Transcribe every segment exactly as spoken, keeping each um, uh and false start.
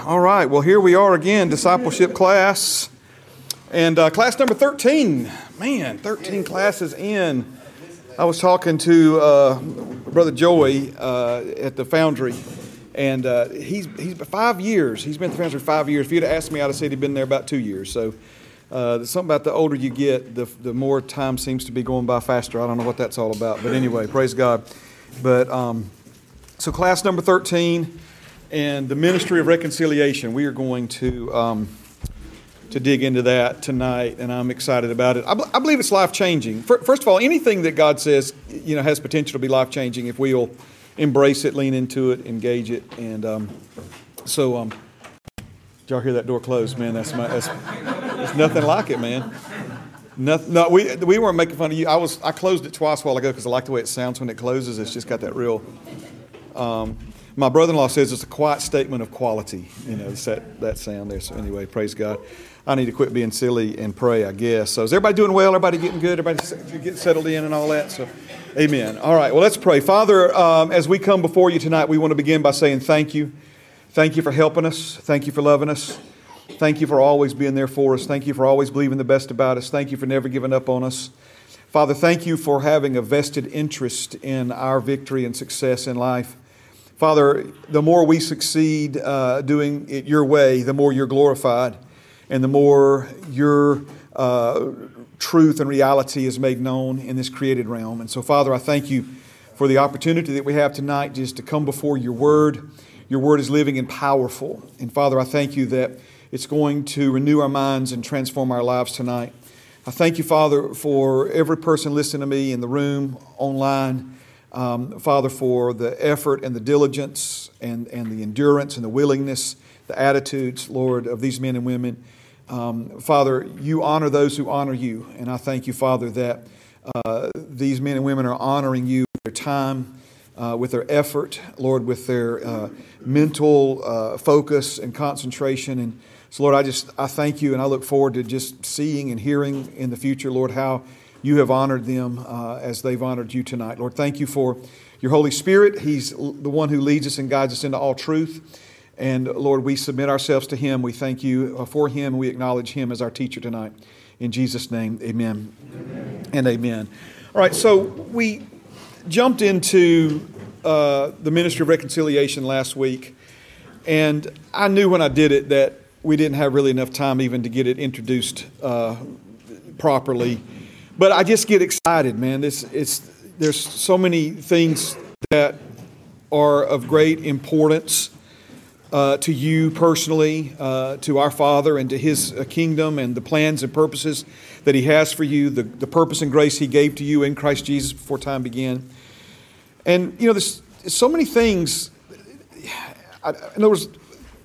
All right, well, here we are again, discipleship class. And uh, class number thirteen. Man, thirteen classes in. I was talking to uh, Brother Joey uh, at the Foundry, and uh, he's he's been five years. He's been at the Foundry five years. If you'd have asked me, I'd have said he'd been there about two years. So uh, there's something about the older you get, the the more time seems to be going by faster. I don't know what that's all about. But anyway, praise God. But um, so class number thirteen. And the ministry of reconciliation, we are going to um, to dig into that tonight, and I'm excited about it. I, b- I believe it's life-changing. First of all, anything that God says, you know, has potential to be life-changing if we'll embrace it, lean into it, engage it. And um, so, um, did y'all hear that door close? Man, that's my that's, that's nothing like it, man. Nothing. No, we we weren't making fun of you. I was I closed it twice a while ago because I like the way it sounds when it closes. It's just got that real. Um, My brother-in-law says it's a quiet statement of quality, you know, it's that, that sound there. So anyway, praise God. I need to quit being silly and pray, I guess. So is everybody doing well? Everybody getting good? Everybody getting settled in and all that? So, amen. All right, well, let's pray. Father, um, as we come before you tonight, we want to begin by saying thank you. Thank you for helping us. Thank you for loving us. Thank you for always being there for us. Thank you for always believing the best about us. Thank you for never giving up on us. Father, thank you for having a vested interest in our victory and success in life. Father, the more we succeed uh, doing it your way, the more you're glorified and the more your uh, truth and reality is made known in this created realm. And so, Father, I thank you for the opportunity that we have tonight just to come before your word. Your word is living and powerful. And, Father, I thank you that it's going to renew our minds and transform our lives tonight. I thank you, Father, for every person listening to me in the room, online. Um, Father, for the effort and the diligence and, and the endurance and the willingness, the attitudes, Lord, of these men and women. Um, Father, you honor those who honor you. And I thank you, Father, that uh, these men and women are honoring you with their time, uh, with their effort, Lord, with their uh, mental uh, focus and concentration. And so, Lord, I just, I thank you and I look forward to just seeing and hearing in the future, Lord, how you have honored them uh, as they've honored you tonight. Lord, thank you for your Holy Spirit. He's the one who leads us and guides us into all truth. And Lord, we submit ourselves to Him. We thank you for Him. And we acknowledge Him as our teacher tonight. In Jesus' name, amen, amen. And amen. All right, so we jumped into uh, the ministry of reconciliation last week. And I knew when I did it that we didn't have really enough time even to get it introduced uh, properly. But I just get excited, man. This it's there's so many things that are of great importance uh, to you personally, uh, to our Father, and to His uh, kingdom, and the plans and purposes that He has for you, the, the purpose and grace He gave to you in Christ Jesus before time began. And you know, there's so many things. I, in other words,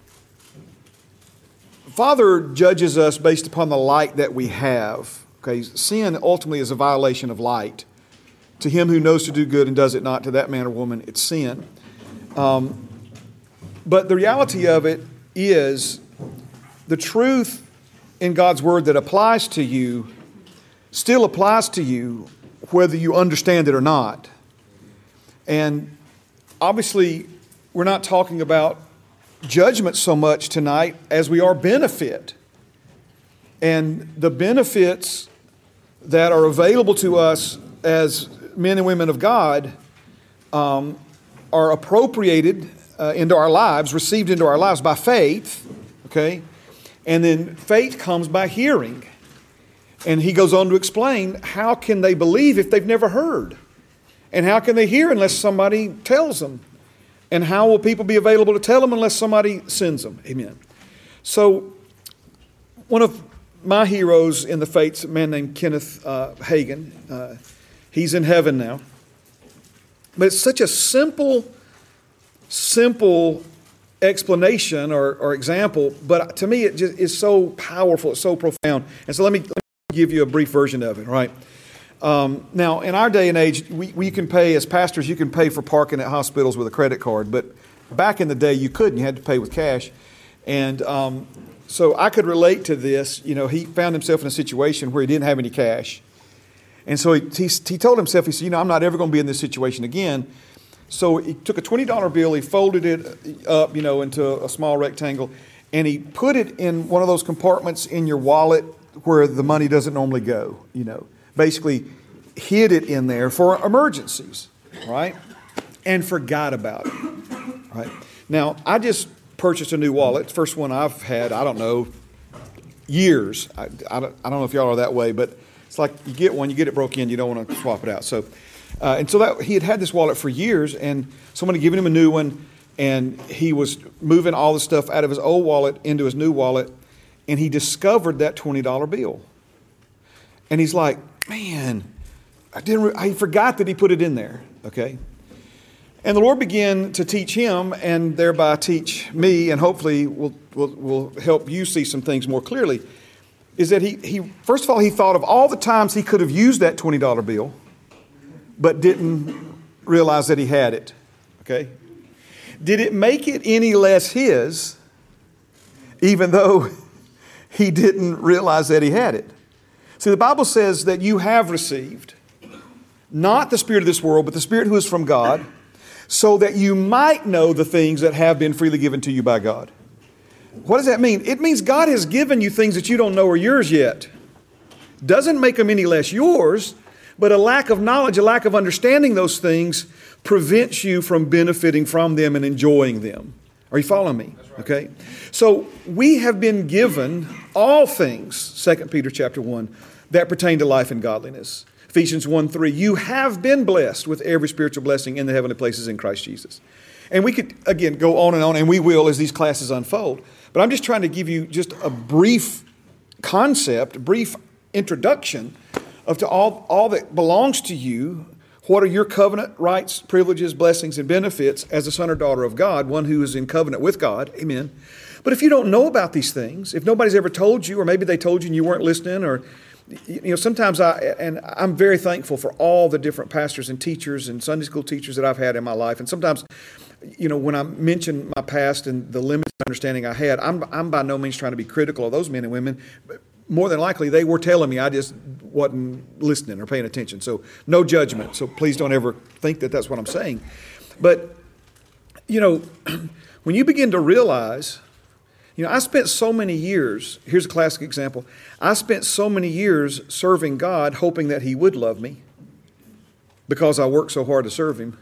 Father judges us based upon the light that we have. Okay, sin ultimately is a violation of light. To him who knows to do good and does it not, to that man or woman, it's sin. Um, but the reality of it is the truth in God's Word that applies to you still applies to you whether you understand it or not. And obviously, we're not talking about judgment so much tonight as we are benefit. And the benefits that are available to us as men and women of God um, are appropriated uh, into our lives, received into our lives by faith, okay? And then faith comes by hearing. And he goes on to explain, how can they believe if they've never heard? And how can they hear unless somebody tells them? And how will people be available to tell them unless somebody sends them? Amen. So, one of my heroes in the faith, a man named Kenneth uh, Hagin. Uh, he's in heaven now. But it's such a simple, simple explanation or, or example, but to me it just is so powerful, it's so profound. And so let me, let me give you a brief version of it, right? Um, now, in our day and age, we, we can pay, as pastors, you can pay for parking at hospitals with a credit card, but back in the day you couldn't, you had to pay with cash. And um, So I could relate to this. You know, he found himself in a situation where he didn't have any cash. And so he, he, he told himself, he said, you know, I'm not ever going to be in this situation again. So he took a twenty dollar bill, he folded it up, you know, into a small rectangle, and he put it in one of those compartments in your wallet where the money doesn't normally go, you know. Basically hid it in there for emergencies, right? And forgot about it, right? Now, I just purchased a new wallet, first one I've had, I don't know, years. I, I, don't, I don't know if y'all are that way, but it's like you get one, you get it broke in, you don't want to swap it out. So, uh, and so that he had had this wallet for years, and somebody giving him a new one, and he was moving all the stuff out of his old wallet into his new wallet, and he discovered that twenty dollar bill. And he's like, man, I didn't. Re- I forgot that he put it in there. Okay. And the Lord began to teach him, and thereby teach me, and hopefully will will will help you see some things more clearly. Is that he he first of all he thought of all the times he could have used that twenty dollar bill, but didn't realize that he had it. Okay. Did it make it any less his, even though he didn't realize that he had it? See, the Bible says that you have received not the spirit of this world, but the Spirit who is from God, so that you might know the things that have been freely given to you by God. What does that mean? It means God has given you things that you don't know are yours yet. Doesn't make them any less yours, but a lack of knowledge, a lack of understanding those things prevents you from benefiting from them and enjoying them. Are you following me? Okay. So we have been given all things, Second Peter chapter one, that pertain to life and godliness. Ephesians one three, you have been blessed with every spiritual blessing in the heavenly places in Christ Jesus. And we could, again, go on and on, and we will as these classes unfold. But I'm just trying to give you just a brief concept, a brief introduction of to all, all that belongs to you. What are your covenant rights, privileges, blessings, and benefits as a son or daughter of God, one who is in covenant with God? Amen. But if you don't know about these things, if nobody's ever told you, or maybe they told you and you weren't listening, or, you know, sometimes I, and I'm very thankful for all the different pastors and teachers and Sunday school teachers that I've had in my life. And sometimes, you know, when I mention my past and the limited understanding I had, I'm, I'm by no means trying to be critical of those men and women. But more than likely, they were telling me, I just wasn't listening or paying attention. So no judgment. So please don't ever think that that's what I'm saying. But, you know, when you begin to realize, you know, I spent so many years, here's a classic example. I spent so many years serving God, hoping that He would love me because I worked so hard to serve Him.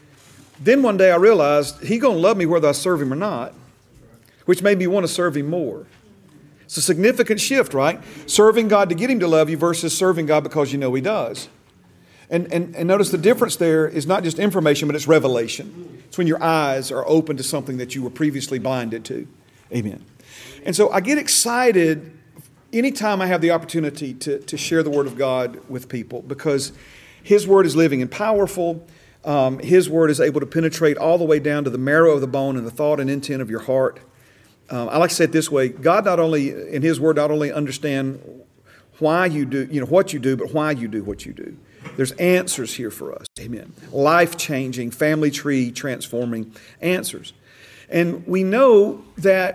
Then one day I realized He's going to love me whether I serve Him or not, which made me want to serve Him more. It's a significant shift, right? Serving God to get Him to love you versus serving God because you know He does. And, and, and notice the difference there is not just information, but it's revelation. It's when your eyes are open to something that you were previously blinded to. Amen. And so I get excited anytime I have the opportunity to, to share the Word of God with people, because His Word is living and powerful. Um, His Word is able to penetrate all the way down to the marrow of the bone and the thought and intent of your heart. Um, I like to say it this way: God not only, in His Word, not only understand why you do, you know, what you do, but why you do what you do. There's answers here for us. Amen. Life-changing, family tree transforming answers. And we know that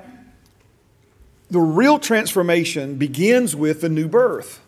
the real transformation begins with the new birth.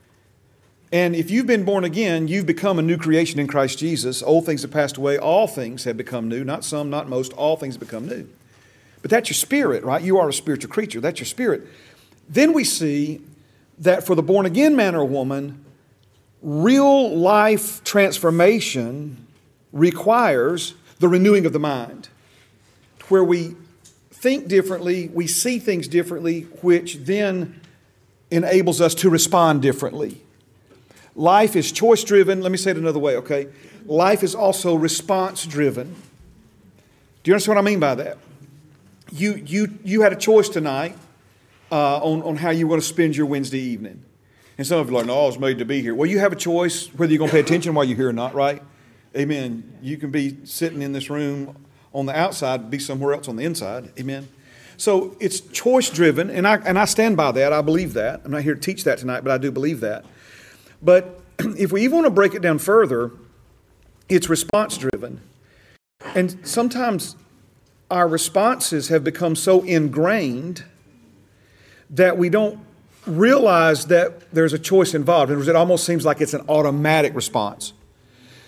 And if you've been born again, you've become a new creation in Christ Jesus. Old things have passed away. All things have become new. Not some, not most. All things have become new. But that's your spirit, right? You are a spiritual creature. That's your spirit. Then we see that for the born-again man or woman, real life transformation requires the renewing of the mind, where we think differently, we see things differently, which then enables us to respond differently. Life is choice-driven. Let me say it another way, okay? Life is also response-driven. Do you understand what I mean by that? You you you had a choice tonight uh, on, on how you were going to spend your Wednesday evening. And some of you are like, no, I was made to be here. Well, you have a choice whether you're going to pay attention while you're here or not, right? Amen. You can be sitting in this room on the outside, be somewhere else on the inside. Amen. So it's choice-driven, and I and I stand by that. I believe that. I'm not here to teach that tonight, but I do believe that. But if we even want to break it down further, it's response-driven. And sometimes our responses have become so ingrained that we don't realize that there's a choice involved. In other words, it almost seems like it's an automatic response.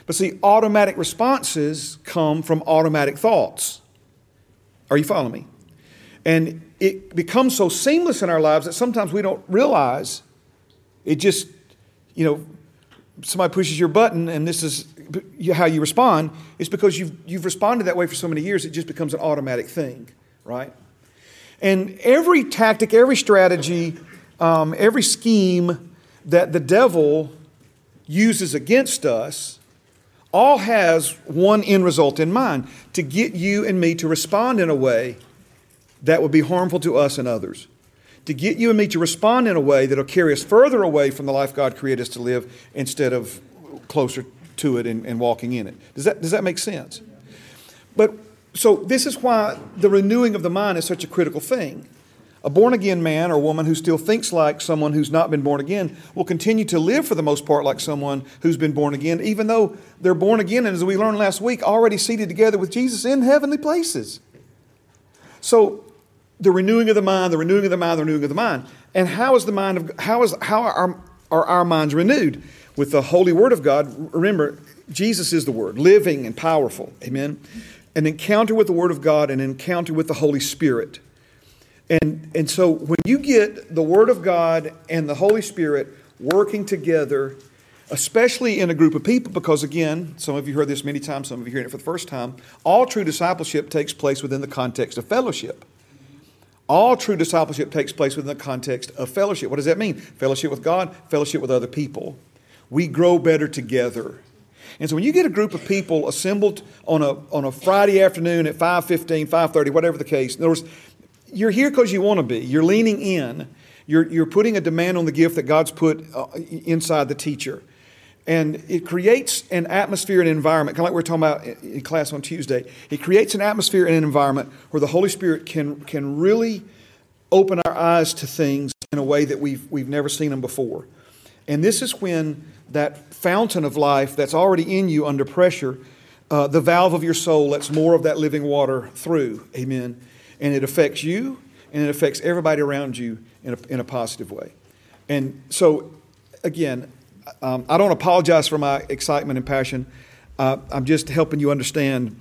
But see, automatic responses come from automatic thoughts. Are you following me? And it becomes so seamless in our lives that sometimes we don't realize it just, you know, somebody pushes your button and this is how you respond. It's because you've, you've responded that way for so many years, it just becomes an automatic thing, right? And every tactic, every strategy, um, every scheme that the devil uses against us all has one end result in mind: to get you and me to respond in a way that would be harmful to us and others. To get you and me to respond in a way that will carry us further away from the life God created us to live instead of closer to it and, and walking in it. Does that, does that make sense? But so this is why the renewing of the mind is such a critical thing. A born-again man or woman who still thinks like someone who's not been born again will continue to live for the most part like someone who's been born again, even though they're born again, and as we learned last week, already seated together with Jesus in heavenly places. So the renewing of the mind, the renewing of the mind, the renewing of the mind. And how is the mind of how is how are, are our minds renewed? With the holy word of God. Remember, Jesus is the word, living and powerful. Amen. An encounter with the word of God, an encounter with the Holy Spirit. And, and so when you get the Word of God and the Holy Spirit working together, especially in a group of people, because again, some of you heard this many times, some of you hearing it for the first time, all true discipleship takes place within the context of fellowship. All true discipleship takes place within the context of fellowship. What does that mean? Fellowship with God, fellowship with other people. We grow better together. And so when you get a group of people assembled on a, on a Friday afternoon at five fifteen, five thirty, whatever the case, in other words, you're here because you want to be. You're leaning in. You're, you're putting a demand on the gift that God's put uh, inside the teacher. And it creates an atmosphere and environment, kind of like we were talking about in class on Tuesday. It creates an atmosphere and an environment where the Holy Spirit can, can really open our eyes to things in a way that we've, we've never seen them before. And this is when that fountain of life that's already in you under pressure, uh, the valve of your soul lets more of that living water through. Amen. And it affects you, and it affects everybody around you in a, in a positive way. And so, again, um, I don't apologize for my excitement and passion. Uh, I'm just helping you understand,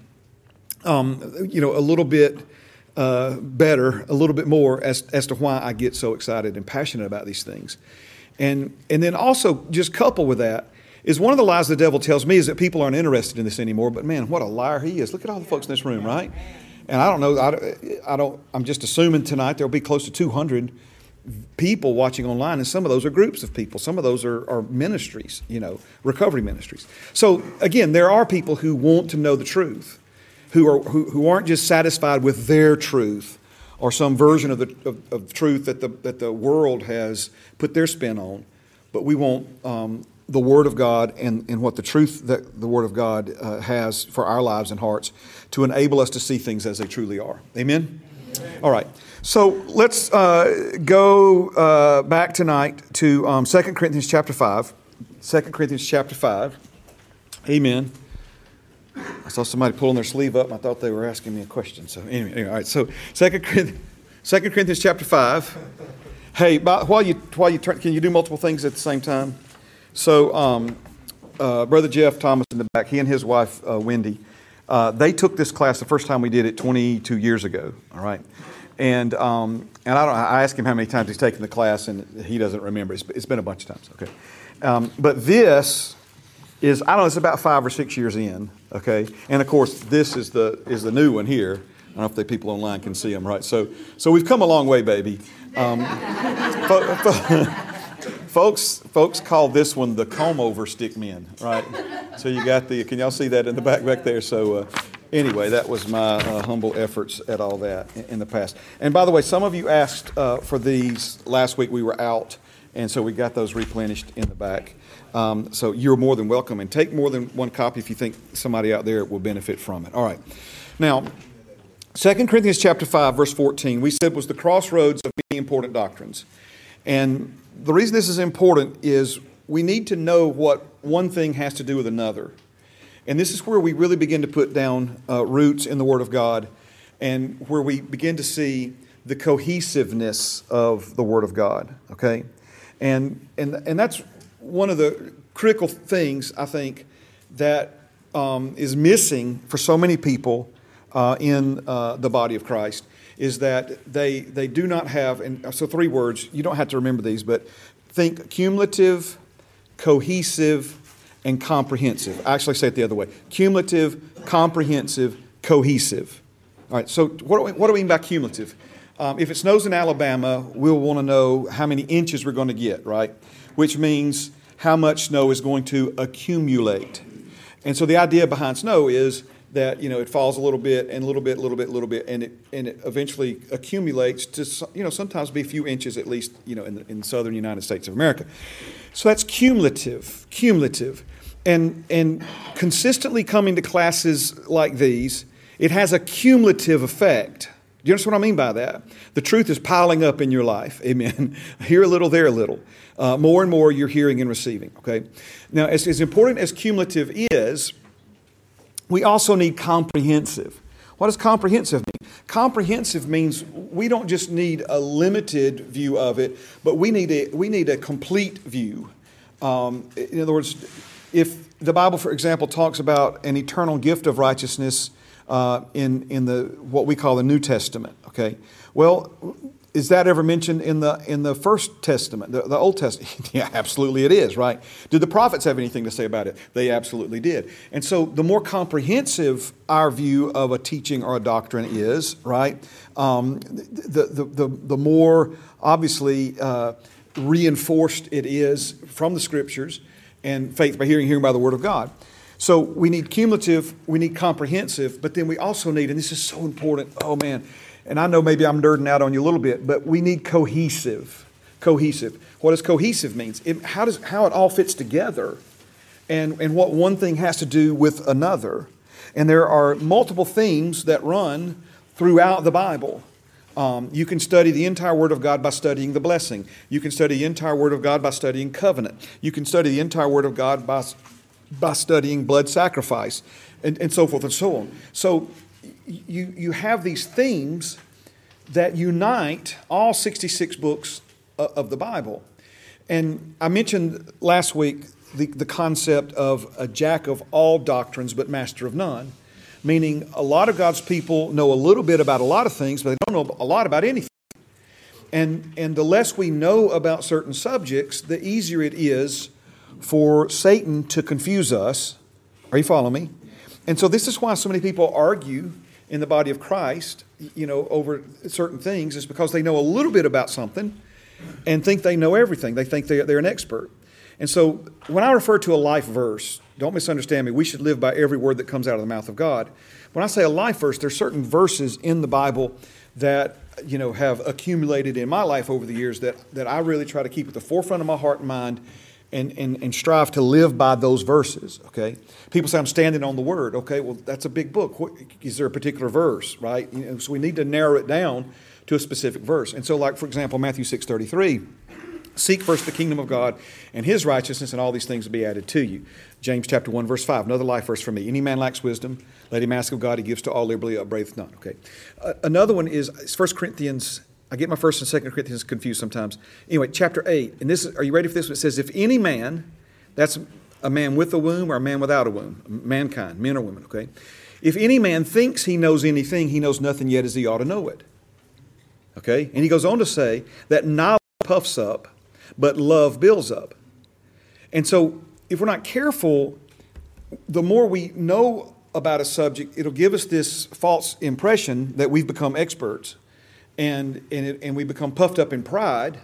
um, you know, a little bit uh, better, a little bit more as as to why I get so excited and passionate about these things. And and then also, just coupled with that, is one of the lies the devil tells me is that people aren't interested in this anymore. But man, what a liar he is! Look at all the folks in this room, right? And I don't know, I, I don't, I'm just assuming tonight there'll be close to two hundred people watching online, and some of those are groups of people. Some of those are, are ministries, you know, recovery ministries. So again, there are people who want to know the truth, who are who, who aren't just satisfied with their truth or some version of the of, of truth that the that the world has put their spin on, but we want um, the Word of God and, and what the truth that the Word of God uh, has for our lives and hearts to enable us to see things as they truly are. Amen? Amen. All right. So let's uh, go uh, back tonight to um, Second Corinthians chapter five. Second Corinthians chapter five. Amen. I saw somebody pulling their sleeve up and I thought they were asking me a question. So anyway, anyway all right. So Second Corinthians chapter five. Hey, by, while you while you turn, can you do multiple things at the same time? So, um, uh, Brother Jeff Thomas in the back, he and his wife, uh, Wendy, uh, they took this class the first time we did it twenty-two years ago, all right? And um, and I don't. I asked him how many times he's taken the class, and he doesn't remember. It's, it's been a bunch of times, okay? Um, but this is, I don't know, it's about five or six years in, okay? And, of course, this is the is the new one here. I don't know if the people online can see them, right? So, so we've come a long way, baby. Um, fo- fo- Folks, folks call this one the comb-over stick men, right? So you got the, can y'all see that in the back back there? So uh, anyway, that was my uh, humble efforts at all that in, in the past. And by the way, some of you asked uh, for these last week. We were out, and so we got those replenished in the back. Um, so you're more than welcome, and take more than one copy if you think somebody out there will benefit from it. All right. Now, Second Corinthians chapter five, verse fourteen, we said was the crossroads of many important doctrines. And the reason this is important is we need to know what one thing has to do with another. And this is where we really begin to put down uh, roots in the Word of God, and where we begin to see the cohesiveness of the Word of God, okay? And and and that's one of the critical things, I think, that um, is missing for so many people uh, in uh, the body of Christ is that they they do not have, and so three words, you don't have to remember these, but think cumulative, cohesive, and comprehensive. I actually say it the other way. Cumulative, comprehensive, cohesive. All right, so what do we, what do we mean by cumulative? Um, if it snows in Alabama, we'll want to know how many inches we're going to get, right? Which means how much snow is going to accumulate. And so the idea behind snow is that, you know, it falls a little bit and a little bit, a little bit, a little bit, and it and it eventually accumulates to, you know, sometimes be a few inches at least, you know, in the, in the southern United States of America. So that's cumulative, cumulative. And and consistently coming to classes like these, it has a cumulative effect. Do you understand what I mean by that? The truth is piling up in your life. Amen. Here a little, there a little. Uh, more and more you're hearing and receiving. Okay. Now, as, as important as cumulative is, we also need comprehensive. What does comprehensive mean? Comprehensive means we don't just need a limited view of it, but we need a we need a complete view. Um, in other words, if the Bible, for example, talks about an eternal gift of righteousness uh, in in the what we call the New Testament, okay, well, is that ever mentioned in the in the First Testament, the, the Old Testament? Yeah, absolutely it is, right? Did the prophets have anything to say about it? They absolutely did. And so the more comprehensive our view of a teaching or a doctrine is, right, um, the, the, the, the more obviously uh, reinforced it is from the Scriptures and faith by hearing, hearing by the Word of God. So we need cumulative, we need comprehensive, but then we also need, and this is so important, oh man, and I know maybe I'm nerding out on you a little bit, but we need cohesive. Cohesive. What does cohesive mean? It, how does how it all fits together, and and what one thing has to do with another. And there are multiple themes that run throughout the Bible. Um, you can study the entire Word of God by studying the blessing. You can study the entire Word of God by studying covenant. You can study the entire Word of God by by studying blood sacrifice, and, and so forth and so on. So You, you have these themes that unite all sixty-six books of the Bible. And I mentioned last week the, the concept of a jack of all doctrines but master of none, meaning a lot of God's people know a little bit about a lot of things, but they don't know a lot about anything. And, and the less we know about certain subjects, the easier it is for Satan to confuse us. Are you following me? And so this is why so many people argue in the body of Christ, you know, over certain things, is because they know a little bit about something and think they know everything. They think they're, they're an expert. And so when I refer to a life verse, don't misunderstand me, we should live by every word that comes out of the mouth of God. When I say a life verse, there's certain verses in the Bible that, you know, have accumulated in my life over the years that, that I really try to keep at the forefront of my heart and mind and, and, and strive to live by those verses, okay? People say, I'm standing on the Word. Okay, well, that's a big book. What, is there a particular verse, right? You know, so we need to narrow it down to a specific verse. And so, like, for example, Matthew six thirty-three, seek first the kingdom of God and His righteousness, and all these things will be added to you. James chapter one, verse five, another life verse for me. Any man lacks wisdom, let him ask of God. He gives to all liberally, upbraideth not. Okay. Uh, another one is First Corinthians. I get my First and Second Corinthians confused sometimes. Anyway, chapter eight, and this is, are you ready for this one? It says, if any man, that's a man with a womb or a man without a womb, mankind, men or women, okay? If any man thinks he knows anything, he knows nothing yet as he ought to know it. Okay? And he goes on to say that knowledge puffs up, but love builds up. And so if we're not careful, the more we know about a subject, it'll give us this false impression that we've become experts. And and, it, and we become puffed up in pride,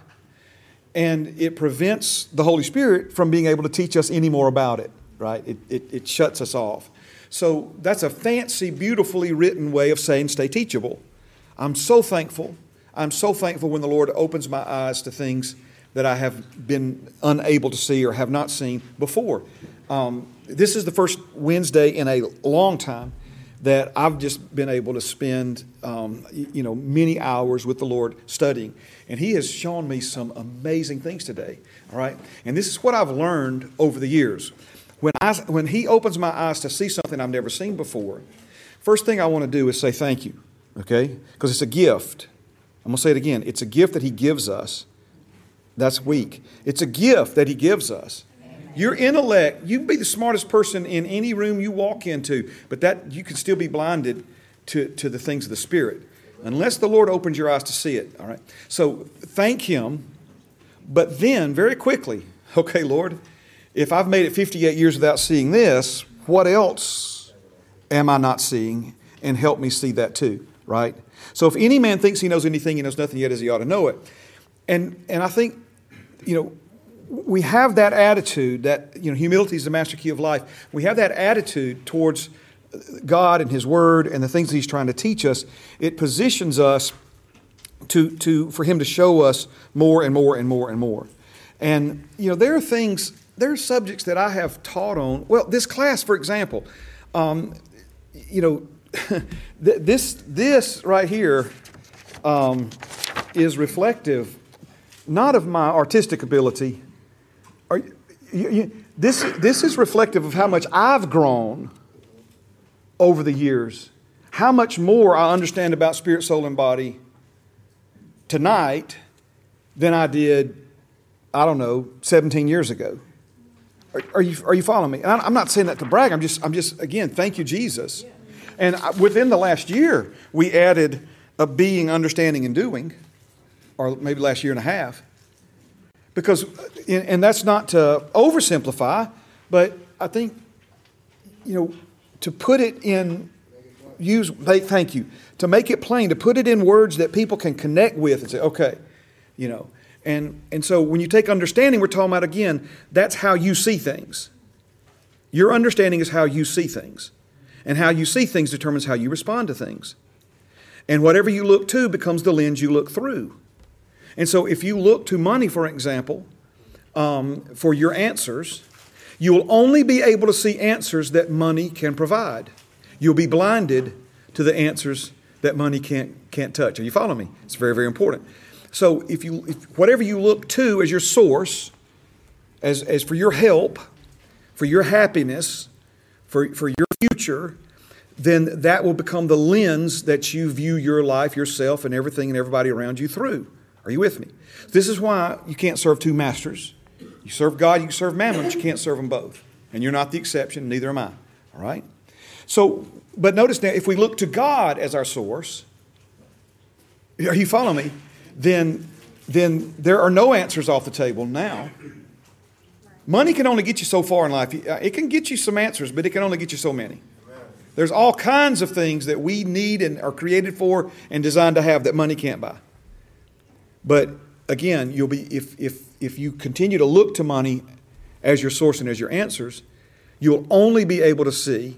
and it prevents the Holy Spirit from being able to teach us any more about it, right? It, it, it shuts us off. So that's a fancy, beautifully written way of saying stay teachable. I'm so thankful. I'm so thankful when the Lord opens my eyes to things that I have been unable to see or have not seen before. Um, this is the first Wednesday in a long time that I've just been able to spend, um, you know, many hours with the Lord studying. And He has shown me some amazing things today, all right? And this is what I've learned over the years. When I, when He opens my eyes to see something I've never seen before, first thing I want to do is say thank you, okay? Because it's a gift. I'm going to say it again. It's a gift that He gives us. That's weak. It's a gift that He gives us. Your intellect, you can be the smartest person in any room you walk into, but that you can still be blinded to, to the things of the Spirit. Unless the Lord opens your eyes to see it. All right. So thank Him. But then very quickly, okay, Lord, if I've made it fifty-eight years without seeing this, what else am I not seeing? And help me see that too, right? So if any man thinks he knows anything, he knows nothing yet as he ought to know it. And and I think, you know, we have that attitude that, you know, humility is the master key of life. We have that attitude towards God and His Word and the things that He's trying to teach us. It positions us to, to for Him to show us more and more and more and more. And, you know, there are things, there are subjects that I have taught on. Well, this class, for example, um, you know, this, this right here um, is reflective not of my artistic ability. Are, you, you, this, this is reflective of how much I've grown over the years. How much more I understand about spirit, soul, and body tonight than I did, I don't know, seventeen years ago. Are, are you are you following me? And I'm not saying that to brag. I'm just I'm just again, thank you, Jesus. And within the last year, we added a being, understanding, and doing, or maybe last year and a half. Because, and that's not to oversimplify, but I think, you know, to put it in, use, thank you, to make it plain, to put it in words that people can connect with and say, okay, you know. And, and so when you take understanding, we're talking about, again, that's how you see things. Your understanding is how you see things. And how you see things determines how you respond to things. And whatever you look to becomes the lens you look through. And so if you look to money, for example, um, for your answers, you will only be able to see answers that money can provide. You'll be blinded to the answers that money can't can't touch. Are you following me? It's very, very important. So if you if whatever you look to as your source, as, as for your help, for your happiness, for, for your future, then that will become the lens that you view your life, yourself, and everything and everybody around you through. Are you with me? This is why you can't serve two masters. You serve God, you can serve Mammon, but you can't serve them both. And you're not the exception, neither am I. All right? So, but notice now, if we look to God as our source, are you following me? Then, then there are no answers off the table now. Money can only get you so far in life. It can get you some answers, but it can only get you so many. There's all kinds of things that we need and are created for and designed to have that money can't buy. But again, you'll be if if if you continue to look to money as your source and as your answers, you'll only be able to see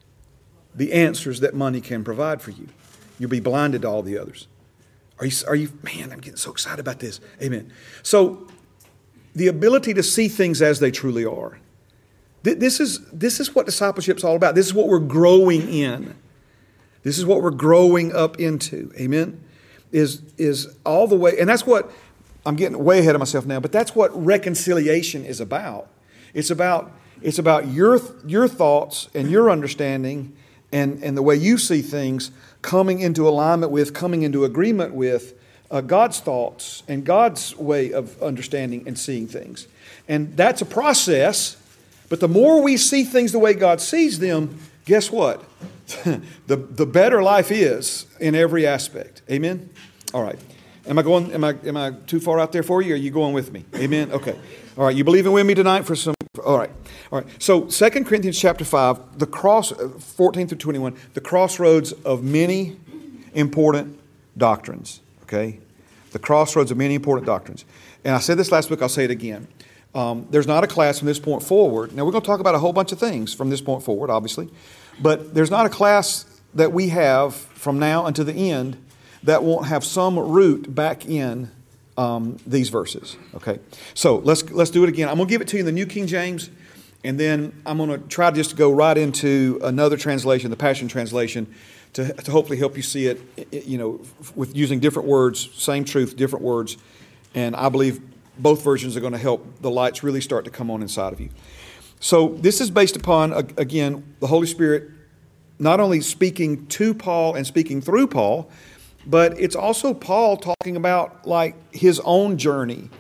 the answers that money can provide for you. You'll be blinded to all the others. Are you are you man, I'm getting so excited about this. Amen. So the ability to see things as they truly are. This is this is what discipleship's all about. This is what we're growing in. This is what we're growing up into. Amen. Is is all the way, and that's what I'm getting way ahead of myself now, but that's what reconciliation is about. It's about it's about your your thoughts and your understanding and, and the way you see things coming into alignment with, coming into agreement with uh, God's thoughts and God's way of understanding and seeing things. And that's a process, but the more we see things the way God sees them, guess what? the the better life is in every aspect. Amen? All right. Am I going, am I am I too far out there for you, or are you going with me? Amen? Okay. All right. You believing with me tonight for some, all right. All right. So Second Corinthians chapter five, the cross, fourteen through twenty-one, the crossroads of many important doctrines. Okay? The crossroads of many important doctrines. And I said this last week, I'll say it again. Um, there's not a class from this point forward. Now, we're going to talk about a whole bunch of things from this point forward, obviously. But there's not a class that we have from now until the end that won't have some root back in um, these verses. Okay, so let's let's do it again. I'm going to give it to you in the New King James, and then I'm going to try just to go right into another translation, the Passion Translation, to, to hopefully help you see it, you know, with using different words, same truth, different words. And I believe both versions are going to help the lights really start to come on inside of you. So this is based upon, again, the Holy Spirit not only speaking to Paul and speaking through Paul, but it's also Paul talking about like his own journey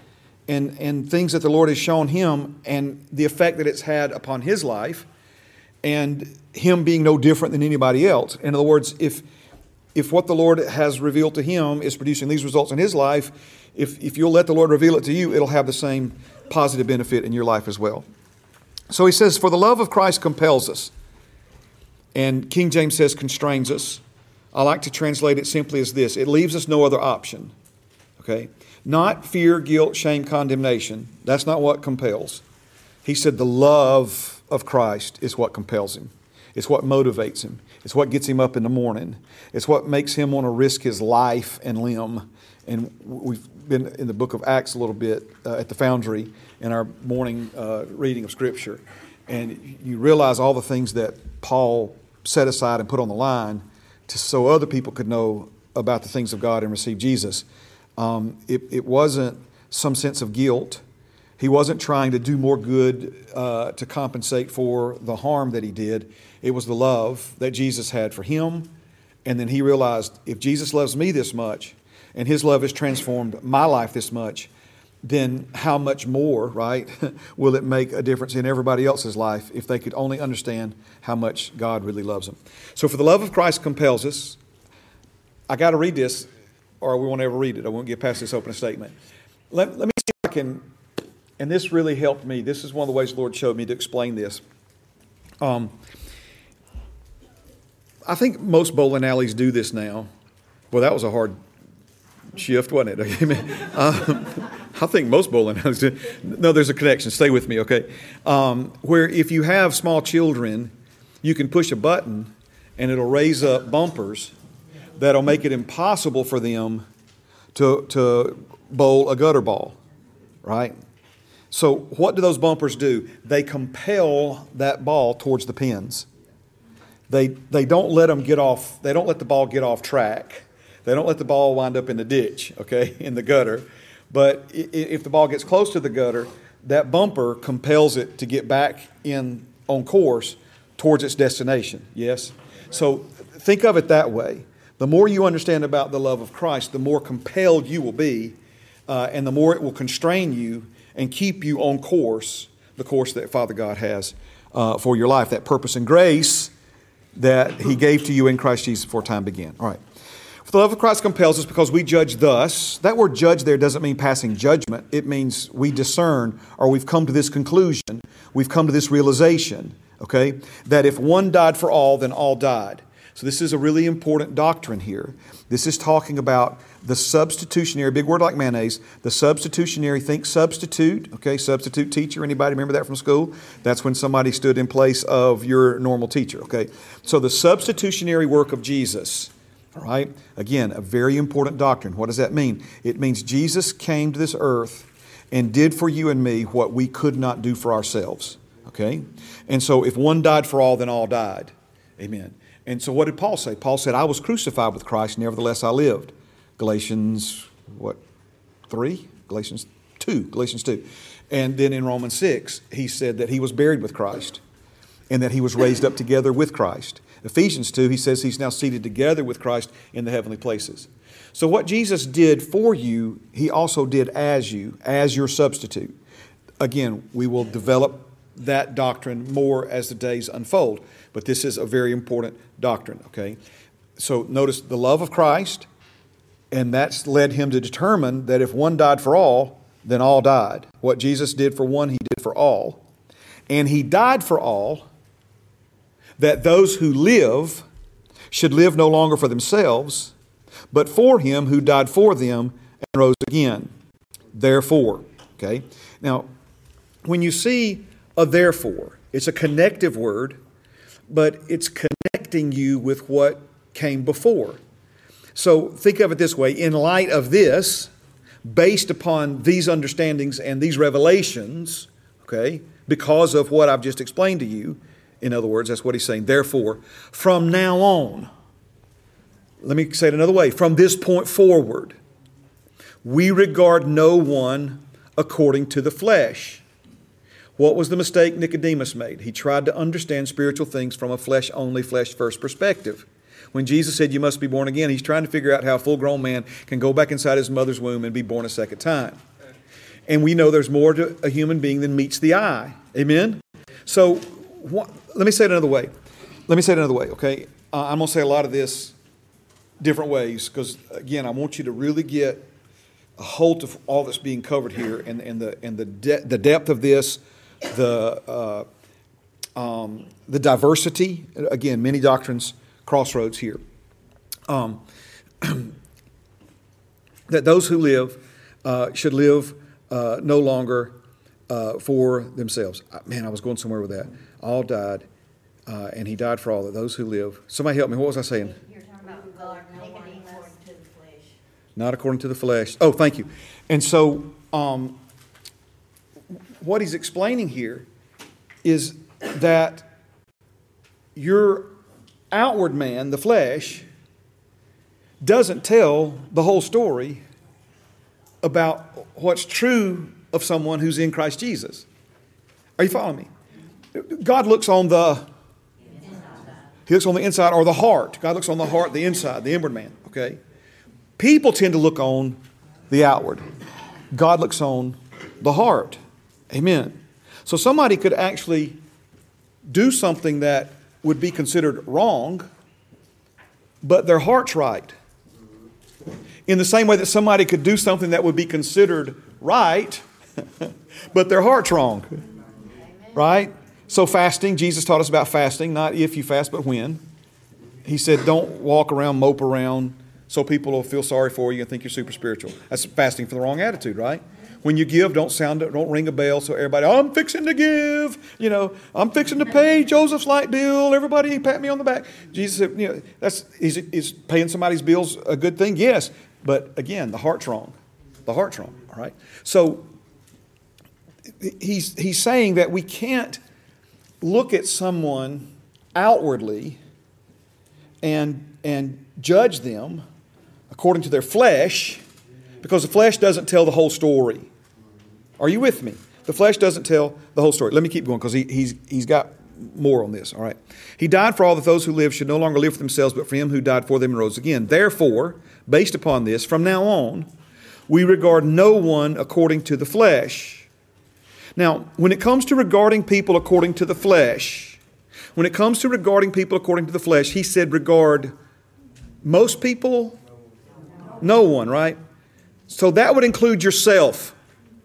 and, and things that the Lord has shown him and the effect that it's had upon his life, and him being no different than anybody else. In other words, if if what the Lord has revealed to him is producing these results in his life, if, if you'll let the Lord reveal it to you, it'll have the same positive benefit in your life as well. So he says, for the love of Christ compels us. And King James says constrains us. I like to translate it simply as this. It leaves us no other option. Okay? Not fear, guilt, shame, condemnation. That's not what compels. He said the love of Christ is what compels him. It's what motivates him. It's what gets him up in the morning. It's what makes him want to risk his life and limb. And we've been in the book of Acts a little bit uh, at the Foundry in our morning uh, reading of Scripture. And you realize all the things that Paul set aside and put on the line to, so other people could know about the things of God and receive Jesus. Um, it, it wasn't some sense of guilt. He wasn't trying to do more good uh, to compensate for the harm that he did. It was the love that Jesus had for him. And then he realized, if Jesus loves me this much, and his love has transformed my life this much, then how much more, right, will it make a difference in everybody else's life if they could only understand how much God really loves them. So for the love of Christ compels us. I got to read this, or we won't ever read it. I won't get past this opening statement. Let, let me see if I can, and this really helped me. This is one of the ways the Lord showed me to explain this. Um, I think most bowling alleys do this now. Well, that was a hard shift, wasn't it? uh, I think most bowling alleys do. No, there's a connection. Stay with me, okay? Um, where if you have small children, you can push a button and it'll raise up bumpers that'll make it impossible for them to, to bowl a gutter ball, right? So what do those bumpers do? They compel that ball towards the pins. They, they don't let them get off, they don't let the ball get off track. They don't let the ball wind up in the ditch, okay, in the gutter. But if the ball gets close to the gutter, that bumper compels it to get back in on course towards its destination, yes? So think of it that way. The more you understand about the love of Christ, the more compelled you will be, uh, and the more it will constrain you and keep you on course, the course that Father God has uh, for your life, that purpose and grace that He gave to you in Christ Jesus before time began. All right. For the love of Christ compels us because we judge thus. That word judge there doesn't mean passing judgment. It means we discern, or we've come to this conclusion, we've come to this realization, okay, that if one died for all, then all died. So this is a really important doctrine here. This is talking about the substitutionary, big word like mayonnaise, the substitutionary, think substitute, okay, substitute teacher. Anybody remember that from school? That's when somebody stood in place of your normal teacher, okay? So the substitutionary work of Jesus, all right? Again, a very important doctrine. What does that mean? It means Jesus came to this earth and did for you and me what we could not do for ourselves, okay? And so if one died for all, then all died. Amen. And so what did Paul say? Paul said, I was crucified with Christ, nevertheless I lived. Galatians, what, three? Galatians two. Galatians two. And then in Romans six, he said that he was buried with Christ and that he was raised up together with Christ. Ephesians two, he says he's now seated together with Christ in the heavenly places. So what Jesus did for you, he also did as you, as your substitute. Again, we will develop that doctrine more as the days unfold. But this is a very important doctrine, okay? So notice the love of Christ, and that's led him to determine that if one died for all, then all died. What Jesus did for one, he did for all. And he died for all, that those who live should live no longer for themselves, but for him who died for them and rose again. Therefore, okay? Now, when you see a therefore, it's a connective word, but it's connecting you with what came before. So think of it this way. In light of this, based upon these understandings and these revelations, okay, because of what I've just explained to you, in other words, that's what he's saying. Therefore, from now on, let me say it another way. From this point forward, we regard no one according to the flesh. What was the mistake Nicodemus made? He tried to understand spiritual things from a flesh-only, flesh-first perspective. When Jesus said you must be born again, he's trying to figure out how a full-grown man can go back inside his mother's womb and be born a second time. And we know there's more to a human being than meets the eye. Amen? So what, let me say it another way. Let me say it another way, okay? Uh, I'm going to say a lot of this different ways because, again, I want you to really get a hold of all that's being covered here and, and the and the de- the depth of this, the uh, um, the diversity. Again, many doctrines, crossroads here. Um, that those who live uh, should live uh, no longer uh, for themselves. Man, I was going somewhere with that. All died, uh, and he died for all. That those who live. Somebody help me. What was I saying? You're talking about God, no one according to the flesh. Not according to the flesh. Oh, thank you. And so, um, what he's explaining here is that your outward man, the flesh, doesn't tell the whole story about what's true of someone who's in Christ Jesus. Are you following me? God looks on the He looks on the inside or the heart. God looks on the heart, the inside, the inward man. Okay? People tend to look on the outward. God looks on the heart. Amen. So somebody could actually do something that would be considered wrong, but their heart's right. In the same way that somebody could do something that would be considered right, but their heart's wrong. Right? So fasting, Jesus taught us about fasting, not if you fast, but when. He said, don't walk around, mope around, so people will feel sorry for you and think you're super spiritual. That's fasting for the wrong attitude, right? When you give, don't sound, don't ring a bell so everybody, oh, I'm fixing to give. You know, I'm fixing to pay Joseph's light bill. Everybody pat me on the back. Jesus said, you know, that's is, is paying somebody's bills a good thing? Yes. But again, the heart's wrong. The heart's wrong, all right? So he's he's saying that we can't look at someone outwardly and and judge them according to their flesh, because the flesh doesn't tell the whole story. Are you with me? The flesh doesn't tell the whole story. Let me keep going because he, he's he's got more on this. All right. He died for all that those who live should no longer live for themselves, but for him who died for them and rose again. Therefore, based upon this, from now on, we regard no one according to the flesh. Now, when it comes to regarding people according to the flesh, when it comes to regarding people according to the flesh, he said regard most people, no one, right? So that would include yourself.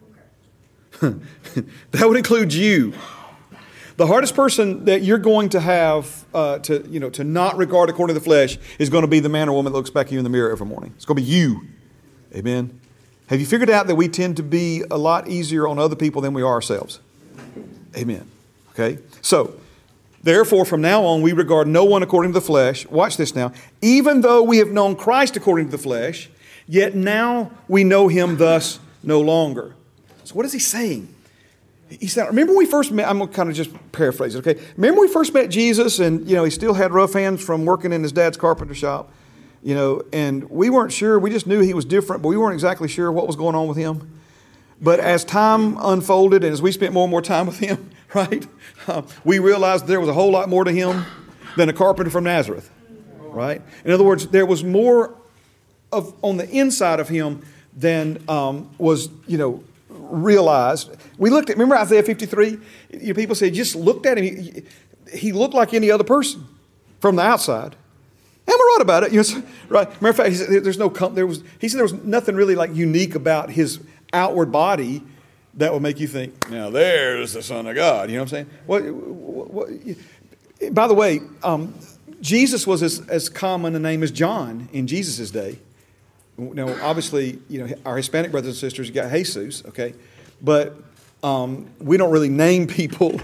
That would include you. The hardest person that you're going to have uh, to, you know, to not regard according to the flesh is going to be the man or woman that looks back at you in the mirror every morning. It's going to be you. Amen. Have you figured out that we tend to be a lot easier on other people than we are ourselves? Amen. Okay. So, therefore, from now on, we regard no one according to the flesh. Watch this now. Even though we have known Christ according to the flesh, yet now we know him thus no longer. So what is he saying? He said, remember when we first met, I'm going to kind of just paraphrase it, okay? Remember when we first met Jesus and, you know, he still had rough hands from working in his dad's carpenter shop, you know, and we weren't sure, we just knew he was different, but we weren't exactly sure what was going on with him. But as time unfolded and as we spent more and more time with him, right, uh, we realized there was a whole lot more to him than a carpenter from Nazareth, right? In other words, there was more of on the inside of him than um, was, you know, realized. We looked at, remember Isaiah fifty-three? You know, people said, just looked at him. He, he looked like any other person from the outside. And we're right about it. You know, right. Matter of fact, he said, there's no, there was, he said there was nothing really like unique about his outward body that would make you think, now there's the Son of God. You know what I'm saying? What, what, what, by the way, um, Jesus was as, as common a name as John in Jesus' day. Now, obviously, you know, our Hispanic brothers and sisters got Jesus, okay? But um, we don't really name people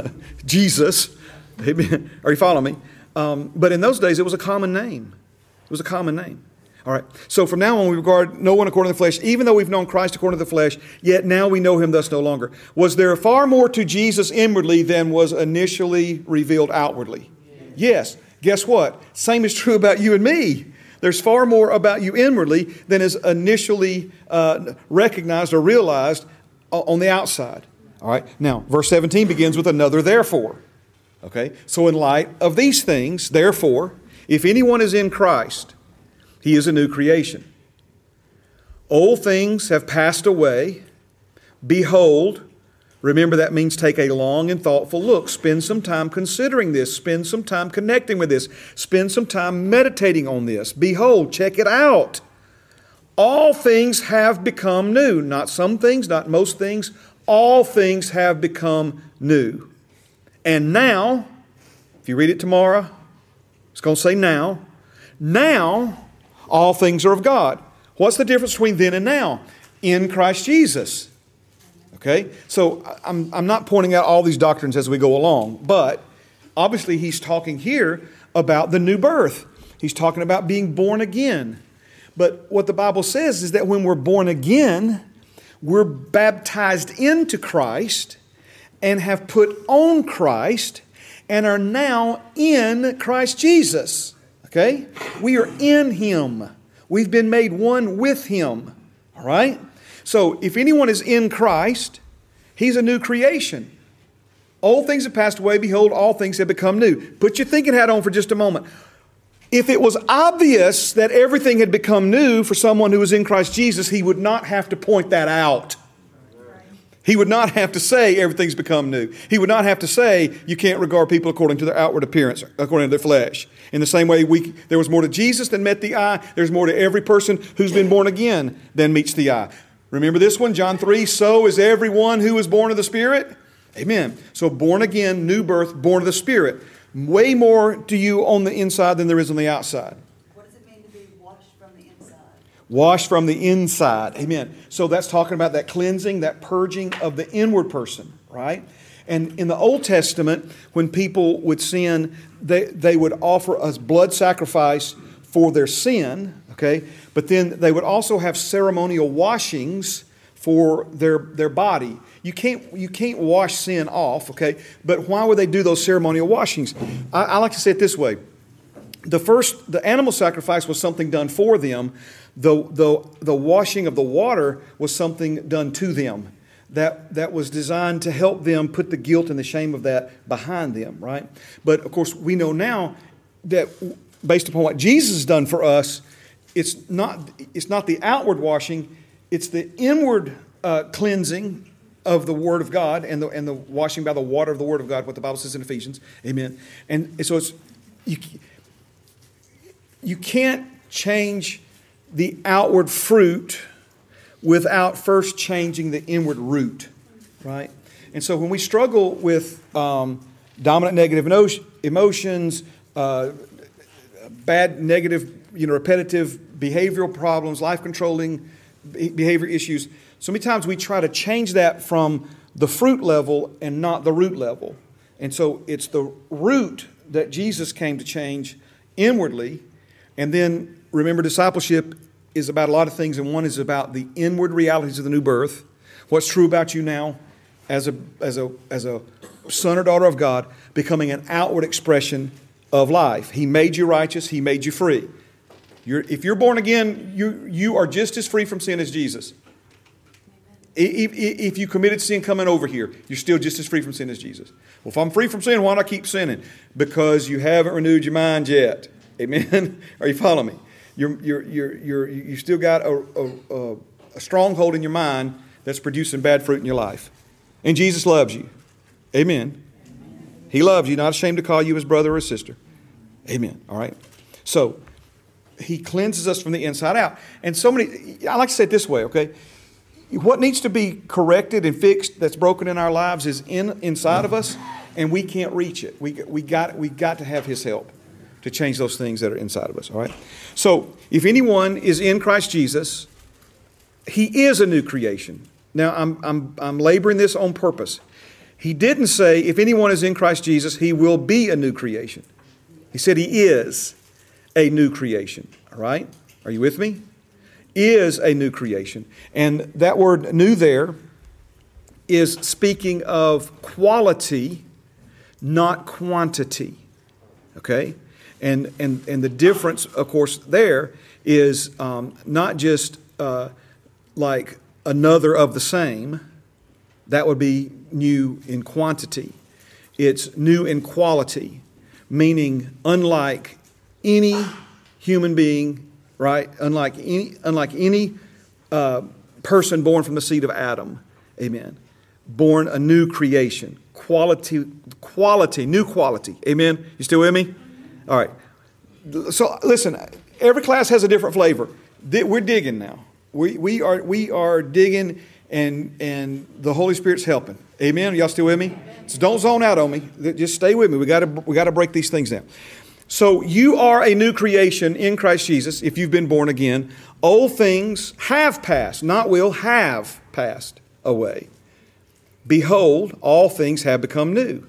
Jesus. Amen. Are you following me? Um, but in those days, it was a common name. It was a common name. All right. So from now on, we regard no one according to the flesh, even though we've known Christ according to the flesh, yet now we know him thus no longer. Was there far more to Jesus inwardly than was initially revealed outwardly? Yes. Guess what? Same is true about you and me. There's far more about you inwardly than is initially uh, recognized or realized on the outside. All right. Now, verse seventeen begins with another therefore. Okay. So in light of these things, therefore, if anyone is in Christ, he is a new creation. Old things have passed away. behold, remember that means take a long and thoughtful look. Spend some time considering this. Spend some time connecting with this. Spend some time meditating on this. Behold, check it out. All things have become new. Not some things, not most things. All things have become new. And now, if you read it tomorrow, it's going to say now. Now, all things are of God. What's the difference between then and now? In Christ Jesus. Okay? So I'm, I'm not pointing out all these doctrines as we go along, but obviously he's talking here about the new birth. He's talking about being born again. But what the Bible says is that when we're born again, we're baptized into Christ and have put on Christ and are now in Christ Jesus. Okay? We are in Him. We've been made one with Him. All right? So if anyone is in Christ, he's a new creation. Old things have passed away. Behold, all things have become new. Put your thinking hat on for just a moment. If it was obvious that everything had become new for someone who was in Christ Jesus, he would not have to point that out. He would not have to say everything's become new. He would not have to say you can't regard people according to their outward appearance, according to their flesh. In the same way, we, there was more to Jesus than met the eye. There's more to every person who's been born again than meets the eye. Remember this one, John three, so is everyone who is born of the Spirit. Amen. So born again, new birth, born of the Spirit. Way more to you on the inside than there is on the outside. What does it mean to be washed from the inside? Washed from the inside. Amen. So that's talking about that cleansing, that purging of the inward person, right? And in the Old Testament, when people would sin, they, they would offer us blood sacrifice for their sin, okay? But then they would also have ceremonial washings for their, their body. You can't, you can't wash sin off, okay? But why would they do those ceremonial washings? I, I like to say it this way. The first, the animal sacrifice was something done for them. The, the, the washing of the water was something done to them. That, that was designed to help them put the guilt and the shame of that behind them, right? But, of course, we know now that based upon what Jesus has done for us, it's not, it's not the outward washing, it's the inward uh, cleansing of the Word of God and the, and the washing by the water of the Word of God, what the Bible says in Ephesians. Amen. And so it's you, you can't change the outward fruit without first changing the inward root, right? And so when we struggle with um, dominant negative emo- emotions, uh, bad negative, you know, repetitive behavioral problems, life-controlling behavior issues, so many times we try to change that from the fruit level and not the root level. And so it's the root that Jesus came to change inwardly. And then remember, discipleship is about a lot of things, and one is about the inward realities of the new birth. What's true about you now as a, as a, as a son or daughter of God, becoming an outward expression of life. He made you righteous. He made you free. You're, if you're born again, you, you are just as free from sin as Jesus. If, if you committed sin coming over here, you're still just as free from sin as Jesus. Well, if I'm free from sin, why do I keep sinning? Because you haven't renewed your mind yet. Amen? Are you following me? You're, you're, you're, you're, you still got a, a, a stronghold in your mind that's producing bad fruit in your life. And Jesus loves you. Amen. He loves you, not ashamed to call you his brother or his sister. Amen. All right? So, he cleanses us from the inside out. And so many, I like to say it this way, okay? What needs to be corrected and fixed that's broken in our lives is in inside of us, and we can't reach it. We, we, got, we got to have his help to change those things that are inside of us, all right? So, if anyone is in Christ Jesus, he is a new creation. Now, I'm, I'm, I'm laboring this on purpose. He didn't say, if anyone is in Christ Jesus, he will be a new creation. He said he is a new creation, all right? Are you with me? Is a new creation. And that word new there is speaking of quality, not quantity, okay? And, and, and the difference, of course, there is um, not just uh, like another of the same. That would be new in quantity. It's new in quality, meaning unlike any human being, right? Unlike any, unlike any uh, person born from the seed of Adam. Amen. Born a new creation. Quality, quality, new quality. Amen. You still with me? All right. So listen, every class has a different flavor. We're digging now. We we are we are digging, and and the Holy Spirit's helping. Amen. Y'all still with me? So don't zone out on me. Just stay with me. We got to we got to break these things down. So you are a new creation in Christ Jesus if you've been born again. Old things have passed, not will, have passed away. Behold, all things have become new.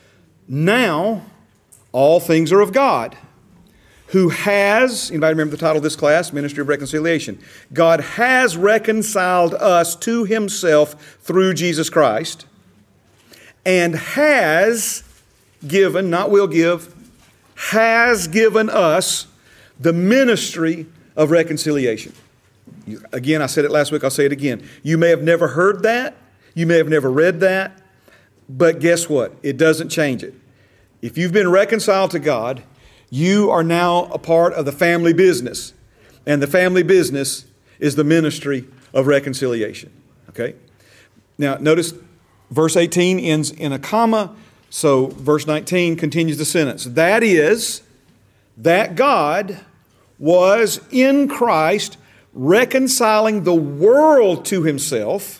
Now, all things are of God, who has, anybody remember the title of this class? Ministry of Reconciliation. God has reconciled us to Himself through Jesus Christ, and has given, not will give, has given us the ministry of reconciliation. Again, I said it last week, I'll say it again. You may have never heard that. You may have never read that. But guess what? It doesn't change it. If you've been reconciled to God, you are now a part of the family business. And the family business is the ministry of reconciliation. Okay? Now, notice verse eighteen ends in a comma. So verse nineteen continues the sentence. That is, that God was in Christ reconciling the world to Himself.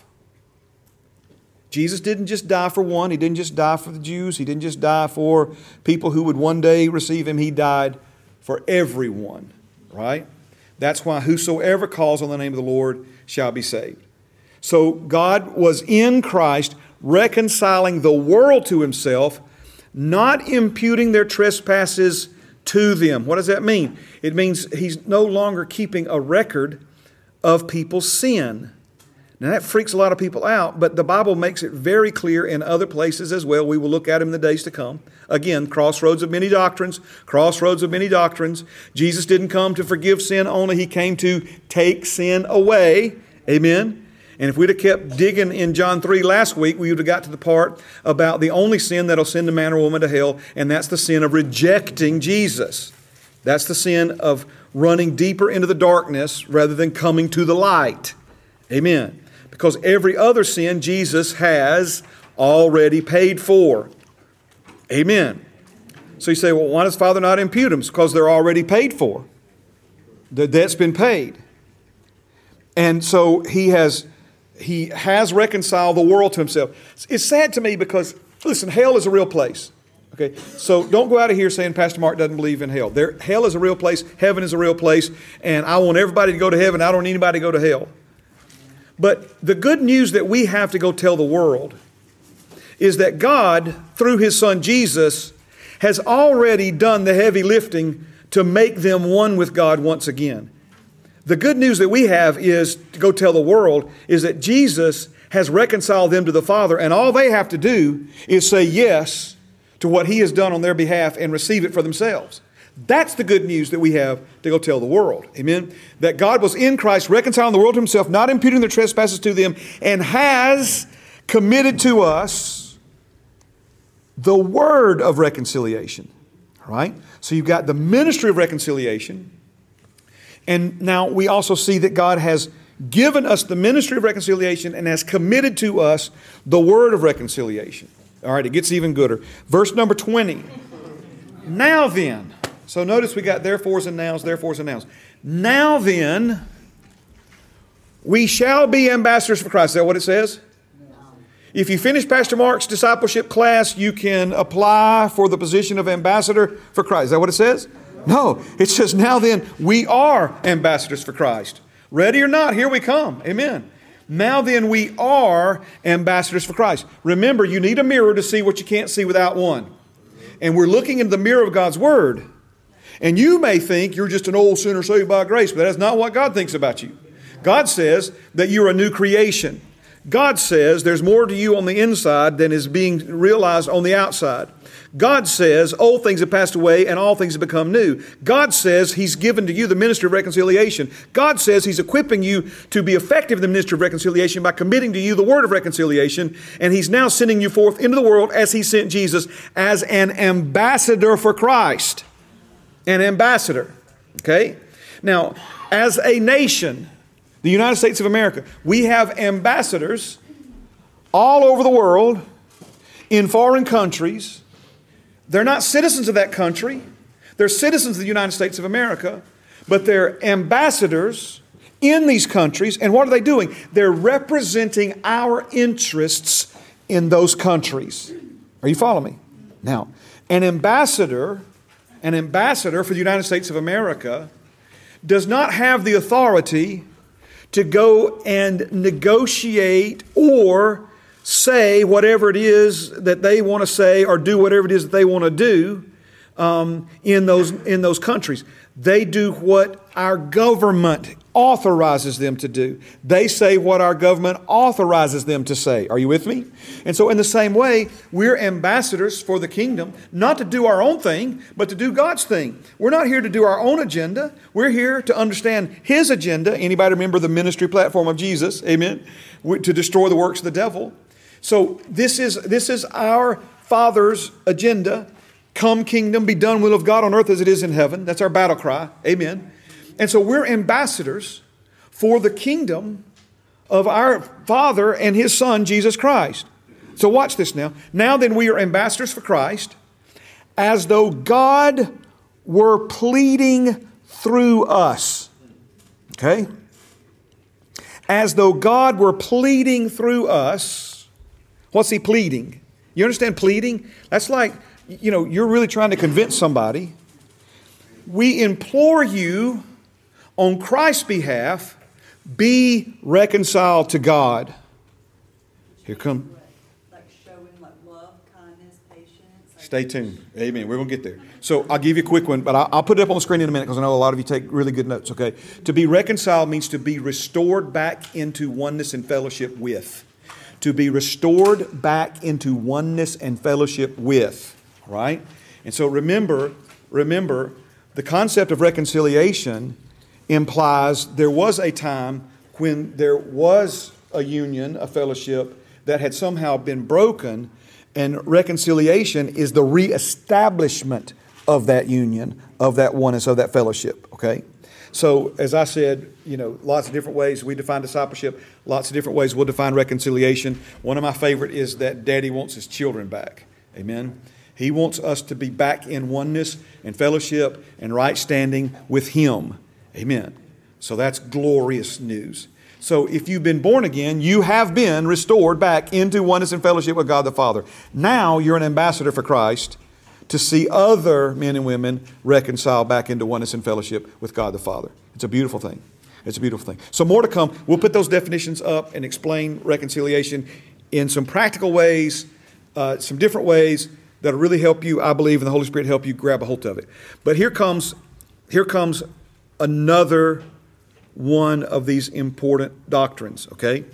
Jesus didn't just die for one. He didn't just die for the Jews. He didn't just die for people who would one day receive Him. He died for everyone, right? That's why whosoever calls on the name of the Lord shall be saved. So God was in Christ reconciling the world to Himself, not imputing their trespasses to them. What does that mean? It means He's no longer keeping a record of people's sin. Now that freaks a lot of people out, but the Bible makes it very clear in other places as well. We will look at them in the days to come. Again, crossroads of many doctrines, crossroads of many doctrines. Jesus didn't come to forgive sin only. He came to take sin away. Amen. And if we'd have kept digging in John three last week, we would have got to the part about the only sin that'll send a man or woman to hell, and that's the sin of rejecting Jesus. That's the sin of running deeper into the darkness rather than coming to the light. Amen. Because every other sin Jesus has already paid for. Amen. So you say, well, why does Father not impute them? It's because they're already paid for. The debt's been paid. And so He has, he has reconciled the world to Himself. It's sad to me because, listen, hell is a real place. Okay, so don't go out of here saying Pastor Mark doesn't believe in hell. There, hell is a real place. Heaven is a real place. And I want everybody to go to heaven. I don't want anybody to go to hell. But the good news that we have to go tell the world is that God, through His Son Jesus, has already done the heavy lifting to make them one with God once again. The good news that we have is to go tell the world is that Jesus has reconciled them to the Father, and all they have to do is say yes to what He has done on their behalf and receive it for themselves. That's the good news that we have to go tell the world. Amen. That God was in Christ reconciling the world to Himself, not imputing their trespasses to them, and has committed to us the word of reconciliation. All right? So you've got the ministry of reconciliation. And now we also see that God has given us the ministry of reconciliation and has committed to us the word of reconciliation. All right, it gets even gooder. Verse number twenty. Now then. So notice we got therefores and nows, therefores and nows. Now then, we shall be ambassadors for Christ. Is that what it says? No. If you finish Pastor Mark's discipleship class, you can apply for the position of ambassador for Christ. Is that what it says? No. It says, now then, we are ambassadors for Christ. Ready or not, here we come. Amen. Now then, we are ambassadors for Christ. Remember, you need a mirror to see what you can't see without one. And we're looking into the mirror of God's Word. And you may think you're just an old sinner saved by grace, but that's not what God thinks about you. God says that you're a new creation. God says there's more to you on the inside than is being realized on the outside. God says old things have passed away and all things have become new. God says He's given to you the ministry of reconciliation. God says He's equipping you to be effective in the ministry of reconciliation by committing to you the word of reconciliation. And He's now sending you forth into the world as He sent Jesus as an ambassador for Christ. An ambassador. Okay? Now, as a nation, the United States of America, we have ambassadors all over the world, in foreign countries. They're not citizens of that country. They're citizens of the United States of America, but they're ambassadors in these countries. And what are they doing? They're representing our interests in those countries. Are you following me? Now, an ambassador, an ambassador for the United States of America does not have the authority to go and negotiate or say whatever it is that they want to say or do whatever it is that they want to do um, in those in those countries. They do what our government authorizes them to do. They say what our government authorizes them to say. Are you with me? And so in the same way, we're ambassadors for the kingdom, not to do our own thing, but to do God's thing. We're not here to do our own agenda. We're here to understand His agenda. Anybody remember the ministry platform of Jesus? Amen. To destroy the works of the devil. So this is, this is our Father's agenda. Come kingdom, be done will of God on earth as it is in heaven. That's our battle cry. Amen. And so we're ambassadors for the kingdom of our Father and His Son, Jesus Christ. So watch this now. Now then we are ambassadors for Christ, as though God were pleading through us. Okay? As though God were pleading through us. What's He pleading? You understand pleading? That's like, you know, you're really trying to convince somebody. We implore you on Christ's behalf, be reconciled to God. Here come. Like showing like love, kindness, patience. Like Stay tuned. Amen. We're going to get there. So I'll give you a quick one, but I'll, I'll put it up on the screen in a minute because I know a lot of you take really good notes, okay? To be reconciled means to be restored back into oneness and fellowship with. To be restored back into oneness and fellowship with, right? And so remember, remember, the concept of reconciliation implies there was a time when there was a union, a fellowship that had somehow been broken, and reconciliation is the reestablishment of that union, of that oneness, of that fellowship, okay? So, as I said, you know, lots of different ways we define discipleship, lots of different ways we'll define reconciliation. One of my favorite is that Daddy wants his children back. Amen? He wants us to be back in oneness and fellowship and right standing with Him. Amen. So that's glorious news. So if you've been born again, you have been restored back into oneness and fellowship with God the Father. Now you're an ambassador for Christ to see other men and women reconcile back into oneness and fellowship with God the Father. It's a beautiful thing. It's a beautiful thing. So more to come. We'll put those definitions up and explain reconciliation in some practical ways, uh, some different ways that'll really help you, I believe, and the Holy Spirit help you grab a hold of it. But here comes, here comes another one of these important doctrines, okay?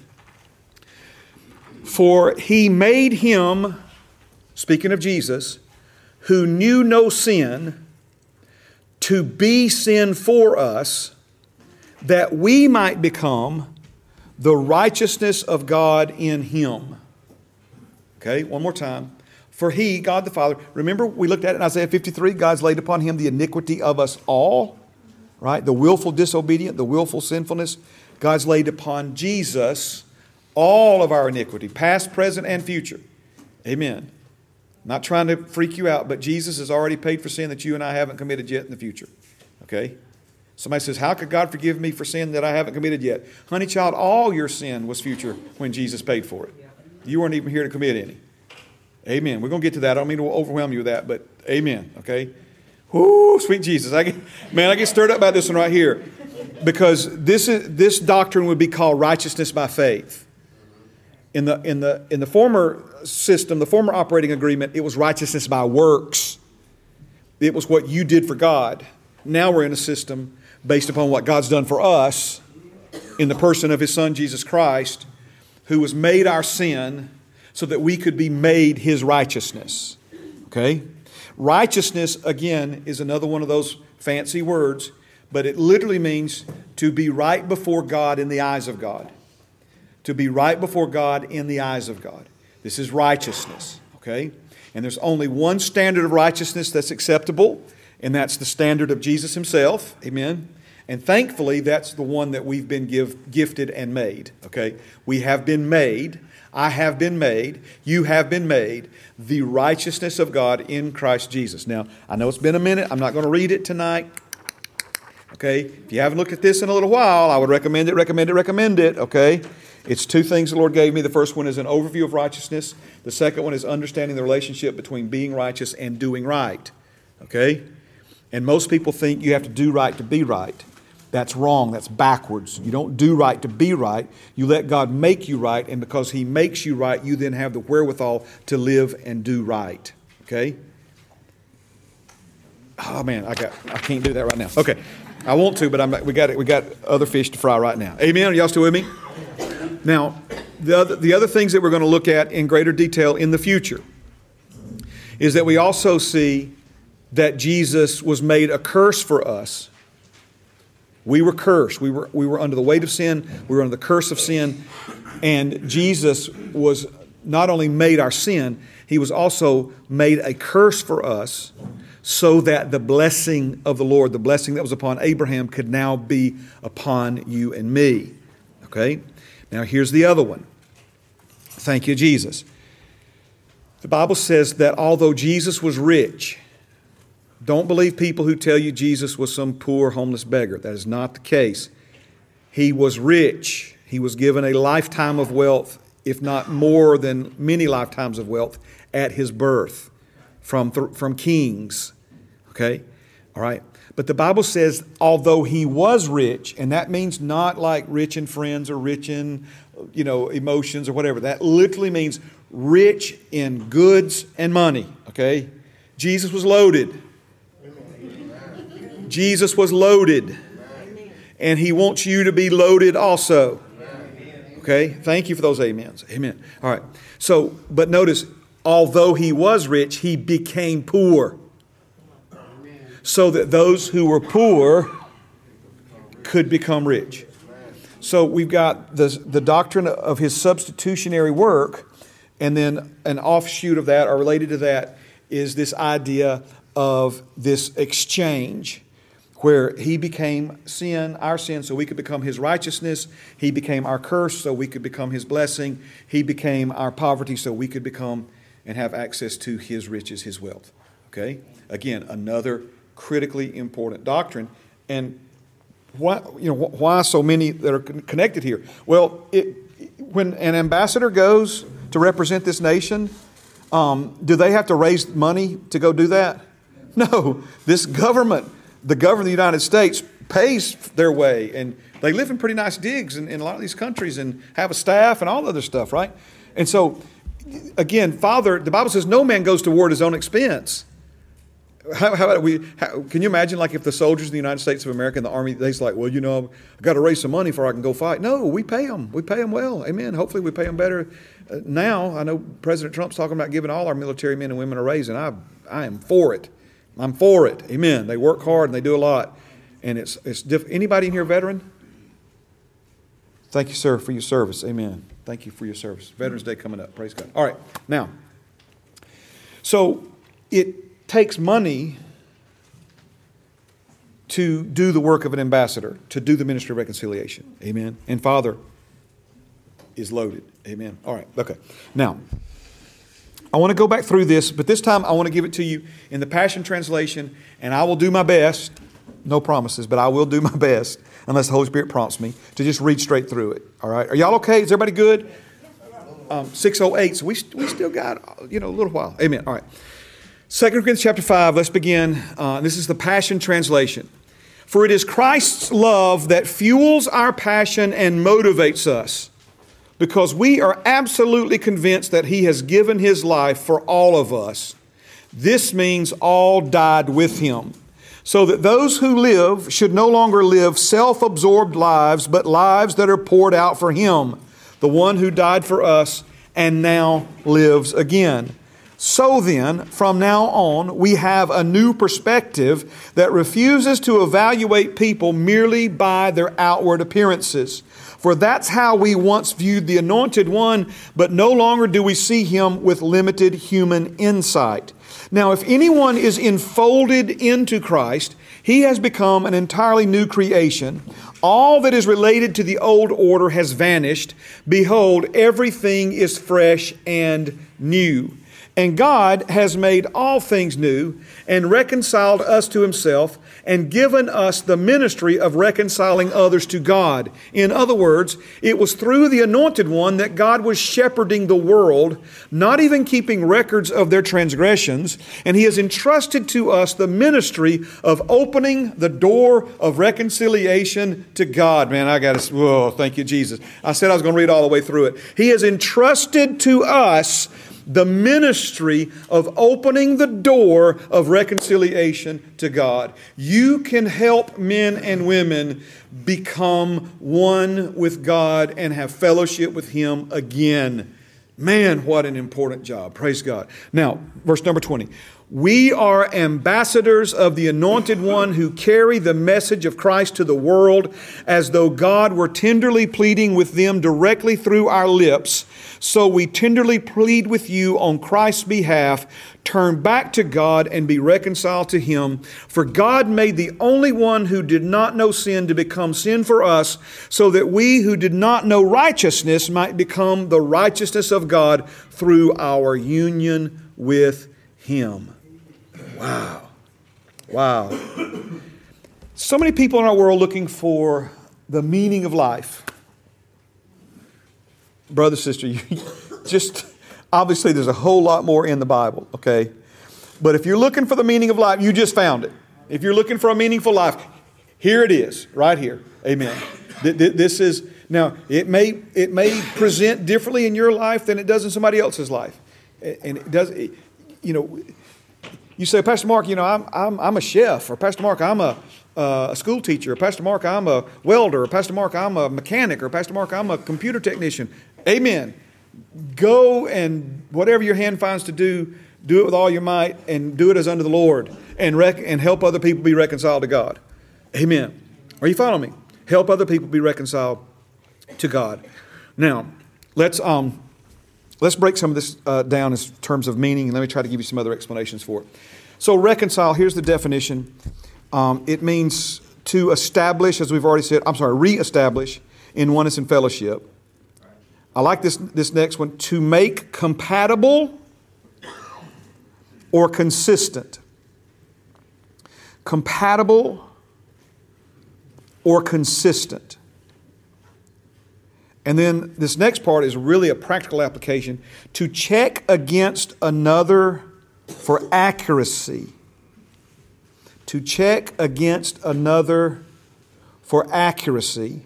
For He made Him, speaking of Jesus, who knew no sin, to be sin for us, that we might become the righteousness of God in Him. Okay, one more time. For He, God the Father, remember we looked at it in Isaiah fifty-three, God's laid upon Him the iniquity of us all, right? The willful disobedient, the willful sinfulness. God's laid upon Jesus all of our iniquity, past, present, and future. Amen. Not trying to freak you out, but Jesus has already paid for sin that you and I haven't committed yet in the future. Okay? Somebody says, how could God forgive me for sin that I haven't committed yet? Honey child, all your sin was future when Jesus paid for it. You weren't even here to commit any. Amen. We're going to get to that. I don't mean to overwhelm you with that, but amen. Okay? Whoo, sweet Jesus. I get, man, I get stirred up by this one right here. Because this is this doctrine would be called righteousness by faith. In the, in the, in the former system, the former operating agreement, it was righteousness by works. It was what you did for God. Now we're in a system based upon what God's done for us in the person of His Son, Jesus Christ, who was made our sin so that we could be made His righteousness. Okay? Righteousness, again, is another one of those fancy words, but it literally means to be right before God in the eyes of God. To be right before God in the eyes of God. This is righteousness, okay? And there's only one standard of righteousness that's acceptable, and that's the standard of Jesus Himself, amen? And thankfully, that's the one that we've been give, gifted and made, okay? We have been made, I have been made, you have been made, the righteousness of God in Christ Jesus. Now, I know it's been a minute. I'm not going to read it tonight. Okay? If you haven't looked at this in a little while, I would recommend it, recommend it, recommend it, okay? It's two things the Lord gave me. The first one is an overview of righteousness. The second one is understanding the relationship between being righteous and doing right, okay? And most people think you have to do right to be right. That's wrong. That's backwards. You don't do right to be right. You let God make you right, and because He makes you right, you then have the wherewithal to live and do right. Okay? Oh man, I got I can't do that right now. Okay. I want to, but I'm we got we got other fish to fry right now. Amen. Are y'all still with me? Now, the other, the other things that we're going to look at in greater detail in the future is that we also see that Jesus was made a curse for us. We were cursed. We were, we were under the weight of sin. We were under the curse of sin. And Jesus was not only made our sin, He was also made a curse for us so that the blessing of the Lord, the blessing that was upon Abraham, could now be upon you and me. Okay? Now here's the other one. Thank you, Jesus. The Bible says that although Jesus was rich, don't believe people who tell you Jesus was some poor, homeless beggar. That is not the case. He was rich. He was given a lifetime of wealth, if not more than many lifetimes of wealth, at His birth from, from kings. Okay? All right. But the Bible says, although He was rich, and that means not like rich in friends or rich in, you know, emotions or whatever. That literally means rich in goods and money. Okay? Jesus was loaded. Jesus was loaded, and He wants you to be loaded also. Okay? Thank you for those amens. Amen. All right. So, but notice, although He was rich, He became poor, so that those who were poor could become rich. So we've got the, the doctrine of His substitutionary work, and then an offshoot of that, or related to that, is this idea of this exchange, where He became sin, our sin, so we could become His righteousness. He became our curse, so we could become His blessing. He became our poverty, so we could become and have access to His riches, His wealth. Okay? Again, another critically important doctrine. And why, you know, why so many that are connected here? Well, it, when an ambassador goes to represent this nation, um, do they have to raise money to go do that? No. This government, the government of the United States, pays their way, and they live in pretty nice digs in, in a lot of these countries and have a staff and all the other stuff, right? And so, again, Father, the Bible says no man goes to war at his own expense. How, how about we? How, can you imagine, like, if the soldiers in the United States of America and the Army, they's like, well, you know, I've got to raise some money before I can go fight. No, we pay them. We pay them well. Amen. Hopefully we pay them better uh, now. I know President Trump's talking about giving all our military men and women a raise, and I, I am for it. I'm for it. Amen. They work hard and they do a lot, and it's it's diff- anybody in here a veteran? Thank you, sir, for your service. Amen. Thank you for your service. Veterans Day coming up. Praise God. All right. Now, so it takes money to do the work of an ambassador, to do the ministry of reconciliation. Amen. And Father is loaded. Amen. All right. Okay. Now, I want to go back through this, but this time I want to give it to you in the Passion Translation, and I will do my best. No promises, but I will do my best, unless the Holy Spirit prompts me, to just read straight through it. All right? Are y'all okay? Is everybody good? Um, six oh eight, so we, we still got, you know, a little while. Amen. All right. Second Corinthians chapter five, let's begin. Uh, this is the Passion Translation. For it is Christ's love that fuels our passion and motivates us, because we are absolutely convinced that He has given His life for all of us. This means all died with Him, so that those who live should no longer live self-absorbed lives, but lives that are poured out for Him, the one who died for us and now lives again. So then, from now on, we have a new perspective that refuses to evaluate people merely by their outward appearances. For that's how we once viewed the Anointed One, but no longer do we see Him with limited human insight. Now, if anyone is enfolded into Christ, He has become an entirely new creation. All that is related to the old order has vanished. Behold, everything is fresh and new. And God has made all things new and reconciled us to Himself and given us the ministry of reconciling others to God. In other words, it was through the Anointed One that God was shepherding the world, not even keeping records of their transgressions. And He has entrusted to us the ministry of opening the door of reconciliation to God. Man, I got to, whoa, thank you, Jesus. I said I was going to read all the way through it. He has entrusted to us the ministry of opening the door of reconciliation to God. You can help men and women become one with God and have fellowship with Him again. Man, what an important job. Praise God. Now, verse number twenty. We are ambassadors of the Anointed One who carry the message of Christ to the world as though God were tenderly pleading with them directly through our lips. So we tenderly plead with you on Christ's behalf, turn back to God and be reconciled to Him. For God made the only one who did not know sin to become sin for us, so that we who did not know righteousness might become the righteousness of God through our union with Him. Wow. Wow. So many people in our world looking for the meaning of life. Brother, sister, you just, obviously there's a whole lot more in the Bible, okay? But if you're looking for the meaning of life, you just found it. If you're looking for a meaningful life, here it is, right here. Amen. This is, now, it may, it may present differently in your life than it does in somebody else's life. And it does, you know, you say, Pastor Mark, you know, I'm, I'm, I'm a chef, or Pastor Mark, I'm a, uh, a school teacher, or Pastor Mark, I'm a welder, or Pastor Mark, I'm a mechanic, or Pastor Mark, I'm a computer technician. Amen. Go and whatever your hand finds to do, do it with all your might and do it as unto the Lord and rec- and help other people be reconciled to God. Amen. Are you following me? Help other people be reconciled to God. Now, let's um, let's break some of this uh, down in terms of meaning, and let me try to give you some other explanations for it. So reconcile, here's the definition. Um, it means to establish, as we've already said, I'm sorry, re-establish in oneness and fellowship. I like this, this next one, to make compatible or consistent. Compatible or consistent. And then this next part is really a practical application. To check against another for accuracy. To check against another for accuracy.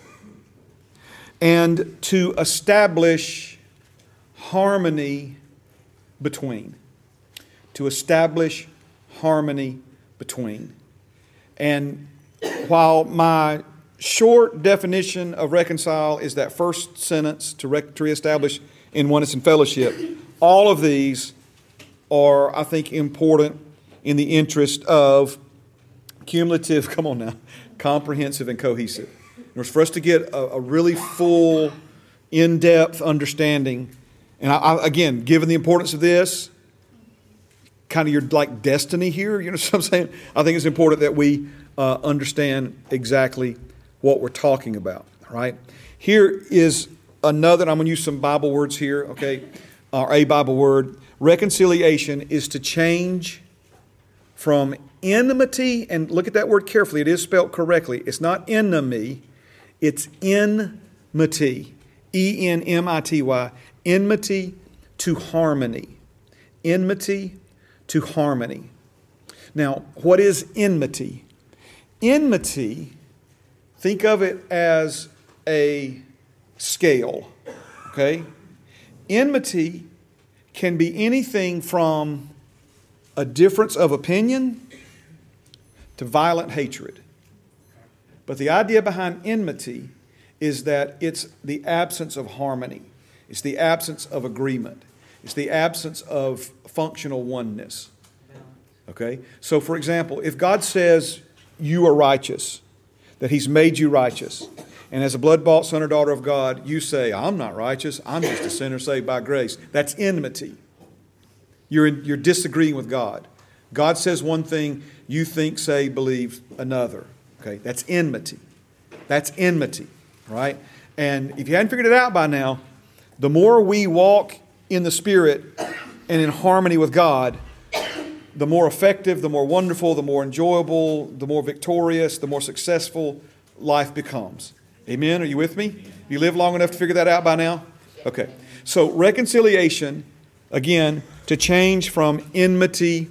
And to establish harmony between. To establish harmony between. And while my short definition of reconcile is that first sentence, to, re- to reestablish in oneness and fellowship, all of these are, I think, important in the interest of cumulative, come on now, comprehensive and cohesive. In order for us to get a, a really full, in-depth understanding, and I, I, again, given the importance of this, kind of your like destiny here, you know what I'm saying? I think it's important that we uh, understand exactly what we're talking about, right? Here is another, and I'm going to use some Bible words here, okay, or a Bible word. Reconciliation is to change from enmity, and look at that word carefully, it is spelled correctly. It's not enemy, it's enmity, E N M I T Y, enmity to harmony. Enmity to harmony. Now, what is enmity? Enmity, think of it as a scale, okay? Enmity can be anything from a difference of opinion to violent hatred. But the idea behind enmity is that it's the absence of harmony. It's the absence of agreement. It's the absence of functional oneness. Okay? So, for example, if God says you are righteous, that He's made you righteous, and as a blood-bought son or daughter of God, you say, I'm not righteous, I'm just a sinner saved by grace. That's enmity. You're, in, you're disagreeing with God. God says one thing, you think, say, believe another. Okay, that's enmity. That's enmity, right? And if you hadn't figured it out by now, the more we walk in the Spirit and in harmony with God, the more effective, the more wonderful, the more enjoyable, the more victorious, the more successful life becomes. Amen? Are you with me? You live long enough to figure that out by now? Okay. So reconciliation, again, to change from enmity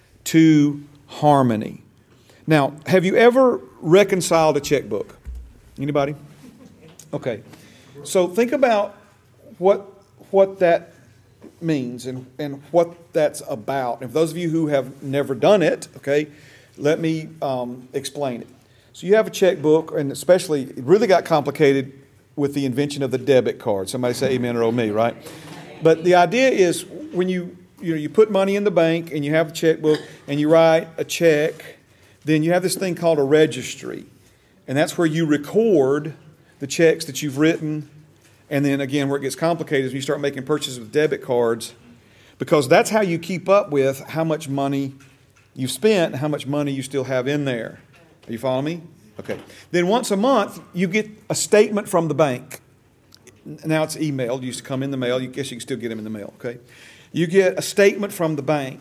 to harmony. Now, have you ever reconciled a checkbook? Anybody? Okay. So think about what what that means and, and what that's about. And for those of you who have never done it, okay, let me um, explain it. So you have a checkbook, and especially, it really got complicated with the invention of the debit card. Somebody say amen or oh me, right? But the idea is when you, you know, you put money in the bank and you have a checkbook and you write a check, then you have this thing called a registry. And that's where you record the checks that you've written. And then again, where it gets complicated is when you start making purchases with debit cards, because that's how you keep up with how much money you've spent and how much money you still have in there. Are you following me? Okay. Then once a month, you get a statement from the bank. Now it's emailed. It used to come in the mail. You guess you can still get them in the mail, okay? You get a statement from the bank.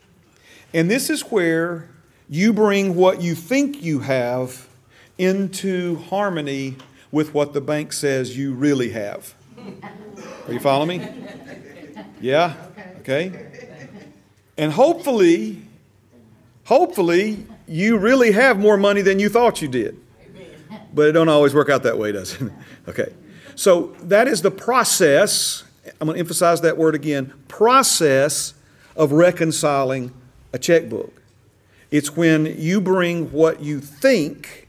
And this is where you bring what you think you have into harmony with what the bank says you really have. Are you following me? Yeah? Okay. And hopefully, hopefully, you really have more money than you thought you did. But it don't always work out that way, does it? Okay. So that is the process, I'm going to emphasize that word again, process of reconciling a checkbook. It's when you bring what you think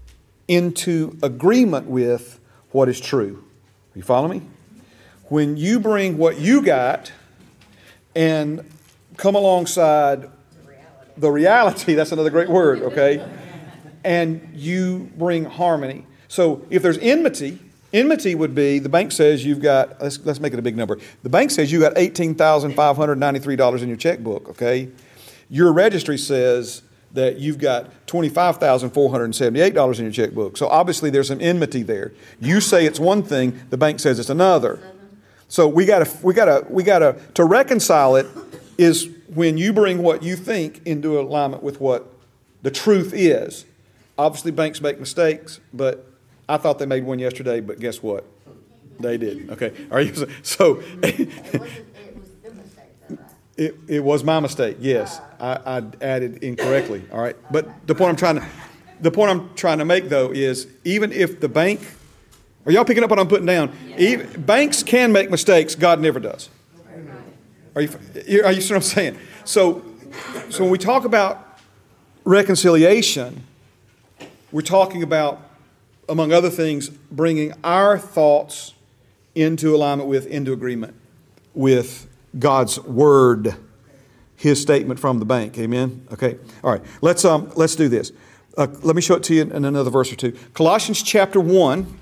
into agreement with what is true. You follow me? When you bring what you got and come alongside the reality, that's another great word, okay? And you bring harmony. So if there's enmity, enmity would be, the bank says you've got, let's, let's make it a big number. The bank says you got eighteen thousand five hundred ninety-three dollars in your checkbook, okay? Your registry says that you've got twenty-five thousand four hundred seventy-eight dollars in your checkbook. So obviously there's some enmity there. You say it's one thing, the bank says it's another. So we got to, we got to, we got to, to reconcile it is when you bring what you think into alignment with what the truth is. Obviously banks make mistakes, but I thought they made one yesterday, but guess what? They did. Okay. Are you so? It, it was my mistake. Yes, I, I added incorrectly. All right, but the point I'm trying to, the point I'm trying to make though is even if the bank, are y'all picking up what I'm putting down? Even, banks can make mistakes. God never does. Are you? Are you see what I'm saying? So, so when we talk about reconciliation, we're talking about, among other things, bringing our thoughts into alignment with, into agreement with God's word, His statement from the bank. Amen? Okay. All right. Let's, um, let's do this. Uh, let me show it to you in another verse or two. Colossians chapter one,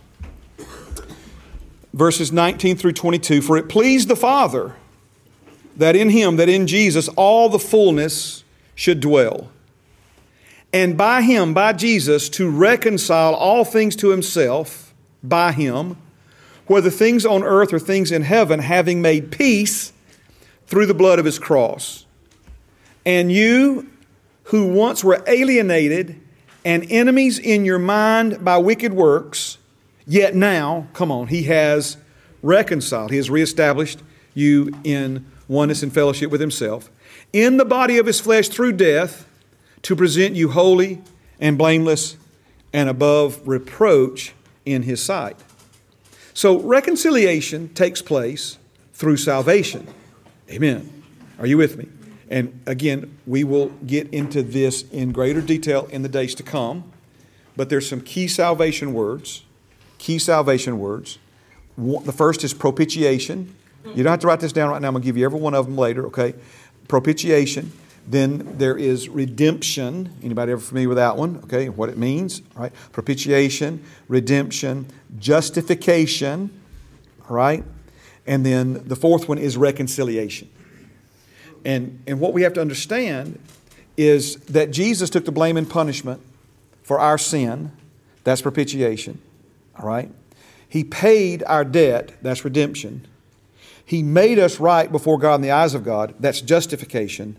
verses nineteen through twenty-two. For it pleased the Father that in Him, that in Jesus, all the fullness should dwell. And by Him, by Jesus, to reconcile all things to Himself, by Him, whether things on earth or things in heaven, having made peace through the blood of His cross. And you who once were alienated and enemies in your mind by wicked works, yet now, come on, He has reconciled. He has reestablished you in oneness and fellowship with Himself, in the body of His flesh through death, to present you holy and blameless and above reproach in His sight. So reconciliation takes place through salvation. Amen. Are you with me? And again, we will get into this in greater detail in the days to come. But there's some key salvation words. Key salvation words. The first is propitiation. You don't have to write this down right now. I'm going to give you every one of them later, okay? Propitiation. Then there is redemption. Anybody ever familiar with that one? Okay, what it means, right? Propitiation, redemption, justification, all right? And then the fourth one is reconciliation. And, and what we have to understand is that Jesus took the blame and punishment for our sin. That's propitiation. All right? He paid our debt. That's redemption. He made us right before God in the eyes of God. That's justification.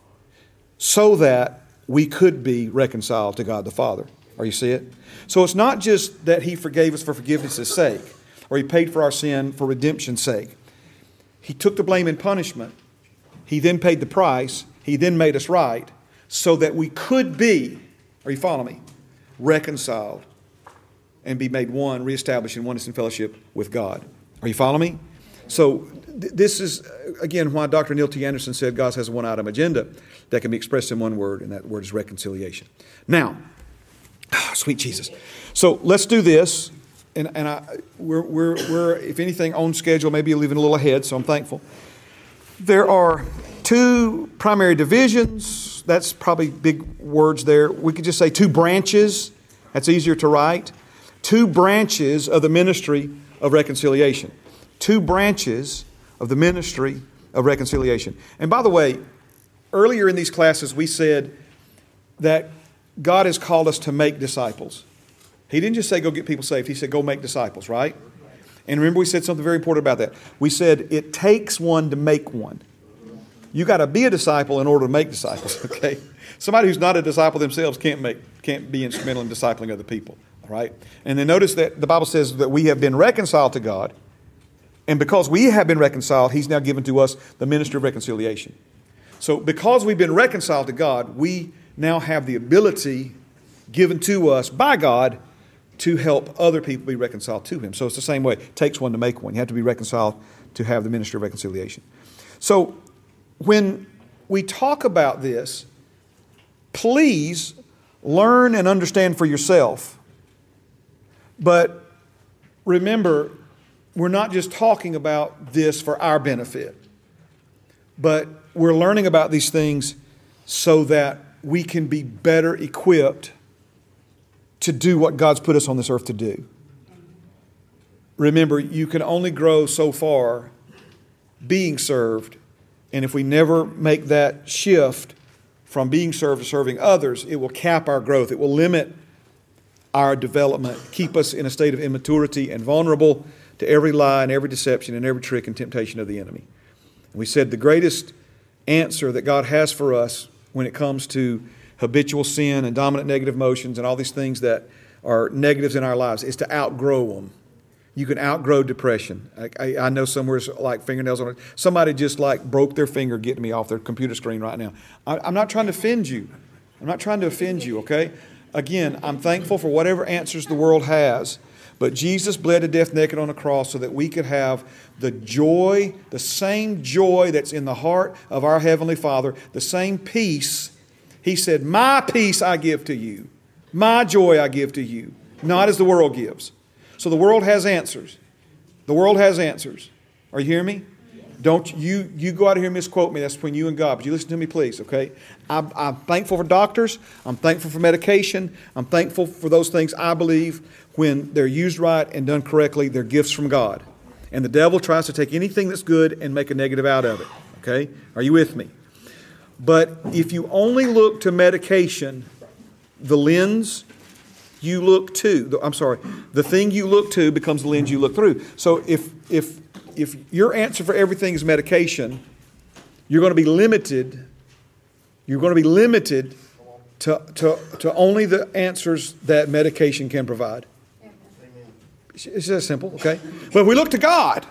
So that we could be reconciled to God the Father. Are you see it? So it's not just that He forgave us for forgiveness' sake, or He paid for our sin for redemption's sake. He took the blame and punishment. He then paid the price. He then made us right so that we could be, are you following me, reconciled and be made one, reestablished in oneness and fellowship with God. Are you following me? So th- this is, again, why Doctor Neil T. Anderson said God has a one-item agenda that can be expressed in one word, and that word is reconciliation. Now, oh, sweet Jesus. So let's do this. And, and I, we're, we're, we're, if anything, on schedule, maybe leaving a little ahead, so I'm thankful. There are two primary divisions. That's probably big words there. We could just say two branches. That's easier to write. Two branches of the ministry of reconciliation. Two branches of the ministry of reconciliation. And by the way, earlier in these classes, we said that God has called us to make disciples. He didn't just say go get people saved. He said go make disciples, right? And remember we said something very important about that. We said it takes one to make one. You got to be a disciple in order to make disciples, okay? Somebody who's not a disciple themselves can't make can't be instrumental in discipling other people, all right? And then notice that the Bible says that we have been reconciled to God. And because we have been reconciled, He's now given to us the ministry of reconciliation. So because we've been reconciled to God, we now have the ability given to us by God to help other people be reconciled to Him. So it's the same way. It takes one to make one. You have to be reconciled to have the ministry of reconciliation. So when we talk about this, please learn and understand for yourself. But remember, we're not just talking about this for our benefit, but we're learning about these things so that we can be better equipped to do what God's put us on this earth to do. Remember, you can only grow so far being served, and if we never make that shift from being served to serving others, it will cap our growth. It will limit our development, keep us in a state of immaturity and vulnerable to every lie and every deception and every trick and temptation of the enemy. And we said the greatest answer that God has for us when it comes to habitual sin and dominant negative emotions and all these things that are negatives in our lives is to outgrow them. You can outgrow depression. I, I, I know somewhere like fingernails on it. Somebody just like broke their finger getting me off their computer screen right now. I, I'm not trying to offend you. I'm not trying to offend you, okay? Again, I'm thankful for whatever answers the world has, but Jesus bled to death naked on a cross so that we could have the joy, the same joy that's in the heart of our Heavenly Father, the same peace. He said, my peace I give to you. My joy I give to you. Not as the world gives. So the world has answers. The world has answers. Are you hearing me? Don't you, you go out here and misquote me. That's between you and God. But you listen to me, please, okay? I'm, I'm thankful for doctors. I'm thankful for medication. I'm thankful for those things I believe when they're used right and done correctly, they're gifts from God. And the devil tries to take anything that's good and make a negative out of it, okay? Are you with me? But if you only look to medication, the lens you look to, I'm sorry, the thing you look to becomes the lens you look through. So if if if your answer for everything is medication, you're going to be limited. You're going to be limited to to, to only the answers that medication can provide. It's that simple, okay? But if we look to God,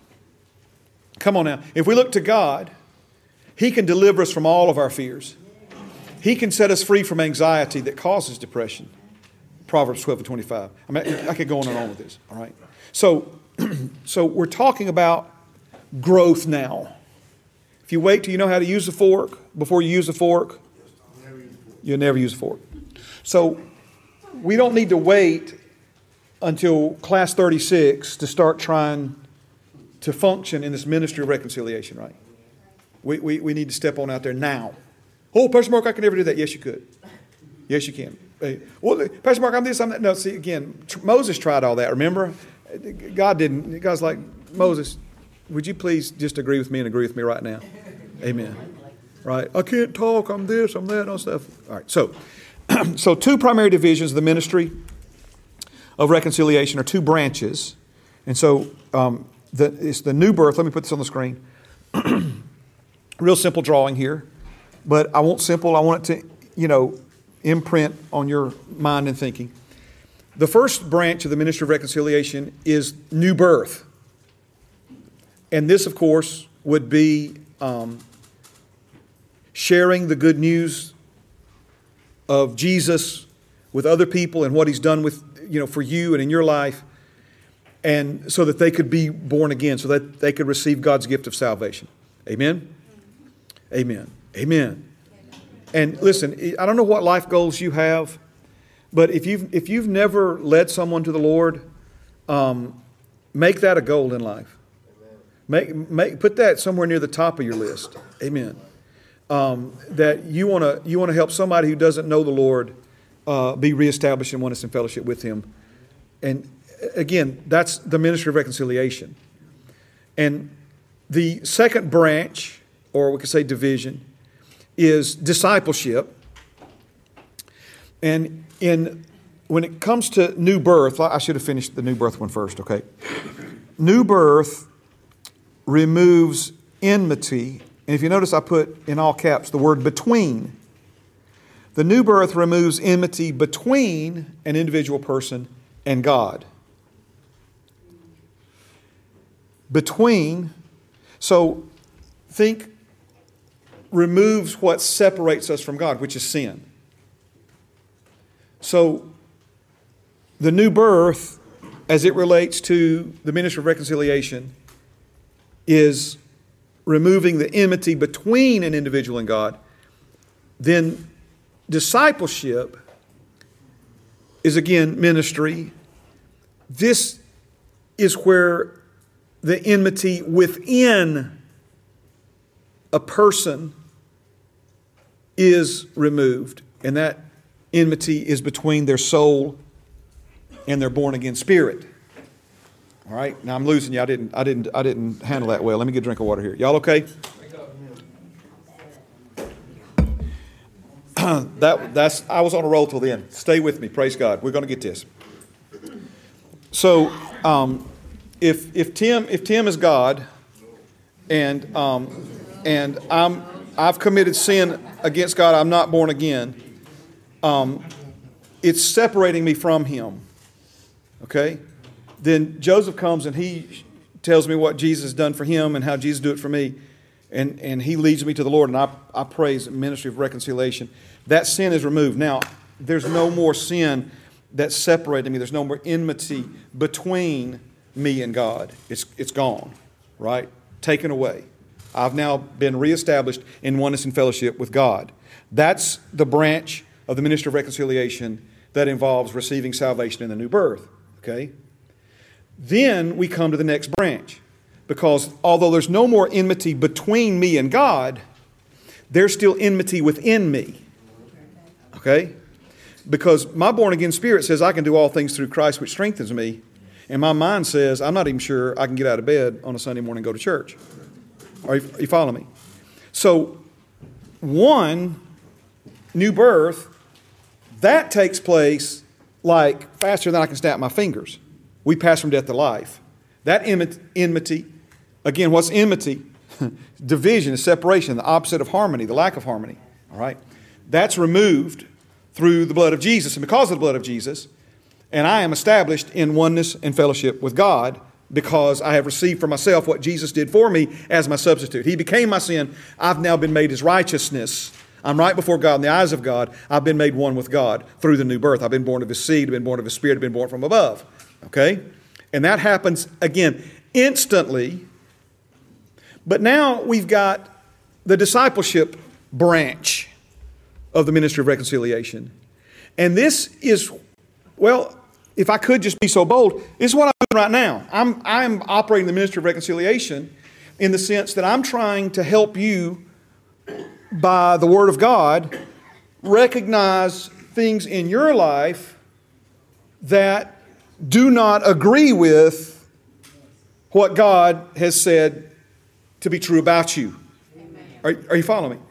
come on now, if we look to God, He can deliver us from all of our fears. He can set us free from anxiety that causes depression. Proverbs twelve and twenty-five. I mean, I could go on and on with this, all right? So, so we're talking about growth now. If you wait till you know how to use the fork before you use the fork, you'll never use a fork. So we don't need to wait until class thirty-six to start trying to function in this ministry of reconciliation, right? We, we, we need to step on out there now. Oh, Pastor Mark, I can never do that. Yes, you could. Yes, you can. Hey, well, Pastor Mark, I'm this, I'm that. No, see, again, tr- Moses tried all that, remember? God didn't. God's like, Moses, would you please just agree with me and agree with me right now? Amen. Right? I can't talk, I'm this, I'm that, and all stuff. All right, so, so two primary divisions of the ministry of reconciliation are two branches. And so um, the, it's the new birth. Let me put this on the screen. Real simple drawing here. But I want simple, I want it to, you know, imprint on your mind and thinking. The first branch of the ministry of reconciliation is new birth. And this, of course, would be um, sharing the good news of Jesus with other people and what He's done with, you know, for you and in your life, and so that they could be born again, so that they could receive God's gift of salvation. Amen? Amen. Amen. And listen, I don't know what life goals you have, but if you've, if you've never led someone to the Lord, um, make that a goal in life. Make, make, put that somewhere near the top of your list. Amen. Um, that you want to you want to help somebody who doesn't know the Lord uh, be reestablished in oneness and fellowship with Him. And again, that's the ministry of reconciliation. And the second branch, or we could say division, is discipleship. And in when it comes to new birth, I should have finished the new birth one first, okay? New birth removes enmity. And if you notice, I put in all caps the word between. The new birth removes enmity between an individual person and God. Between, so think, removes what separates us from God, which is sin. So the new birth, as it relates to the ministry of reconciliation, is removing the enmity between an individual and God. Then discipleship is again ministry. This is where the enmity within a person is removed, and that enmity is between their soul and their born again spirit. All right, now I'm losing you. I didn't, I didn't, I didn't handle that well. Let me get a drink of water here. Y'all okay? that that's I was on a roll till the end. Stay with me. Praise God. We're going to get this. So, um, if if Tim if Tim is God, and um, and I'm I've committed sin against God, I'm not born again. Um, it's separating me from Him. Okay. Then Joseph comes and he tells me what Jesus has done for him and how Jesus did it for me. And, and he leads me to the Lord, and I, I praise the ministry of reconciliation. That sin is removed. Now, there's no more sin that separated me. There's no more enmity between me and God. It's, it's gone, right? Taken away. I've now been reestablished in oneness and fellowship with God. That's the branch of the ministry of reconciliation that involves receiving salvation in the new birth, okay? Then we come to the next branch, because although there's no more enmity between me and God, there's still enmity within me. Okay? Because my born again spirit says I can do all things through Christ which strengthens me, and my mind says I'm not even sure I can get out of bed on a Sunday morning and go to church. Are you, are you following me? So, one, new birth, that takes place like faster than I can snap my fingers. We pass from death to life. That enmity, again, what's enmity? Division is separation, the opposite of harmony, the lack of harmony. All right? That's removed through the blood of Jesus. And because of the blood of Jesus, and I am established in oneness and fellowship with God because I have received for myself what Jesus did for me as my substitute. He became my sin. I've now been made His righteousness. I'm right before God in the eyes of God. I've been made one with God through the new birth. I've been born of His seed. I've been born of His Spirit. I've been born from above. Okay? And that happens, again, instantly. But now we've got the discipleship branch of the ministry of reconciliation. And this is, well, if I could just be so bold, this is what I'm doing right now. I'm, I'm operating the ministry of reconciliation in the sense that I'm trying to help you, by the Word of God, recognize things in your life that do not agree with what God has said to be true about you. Are, are you following me?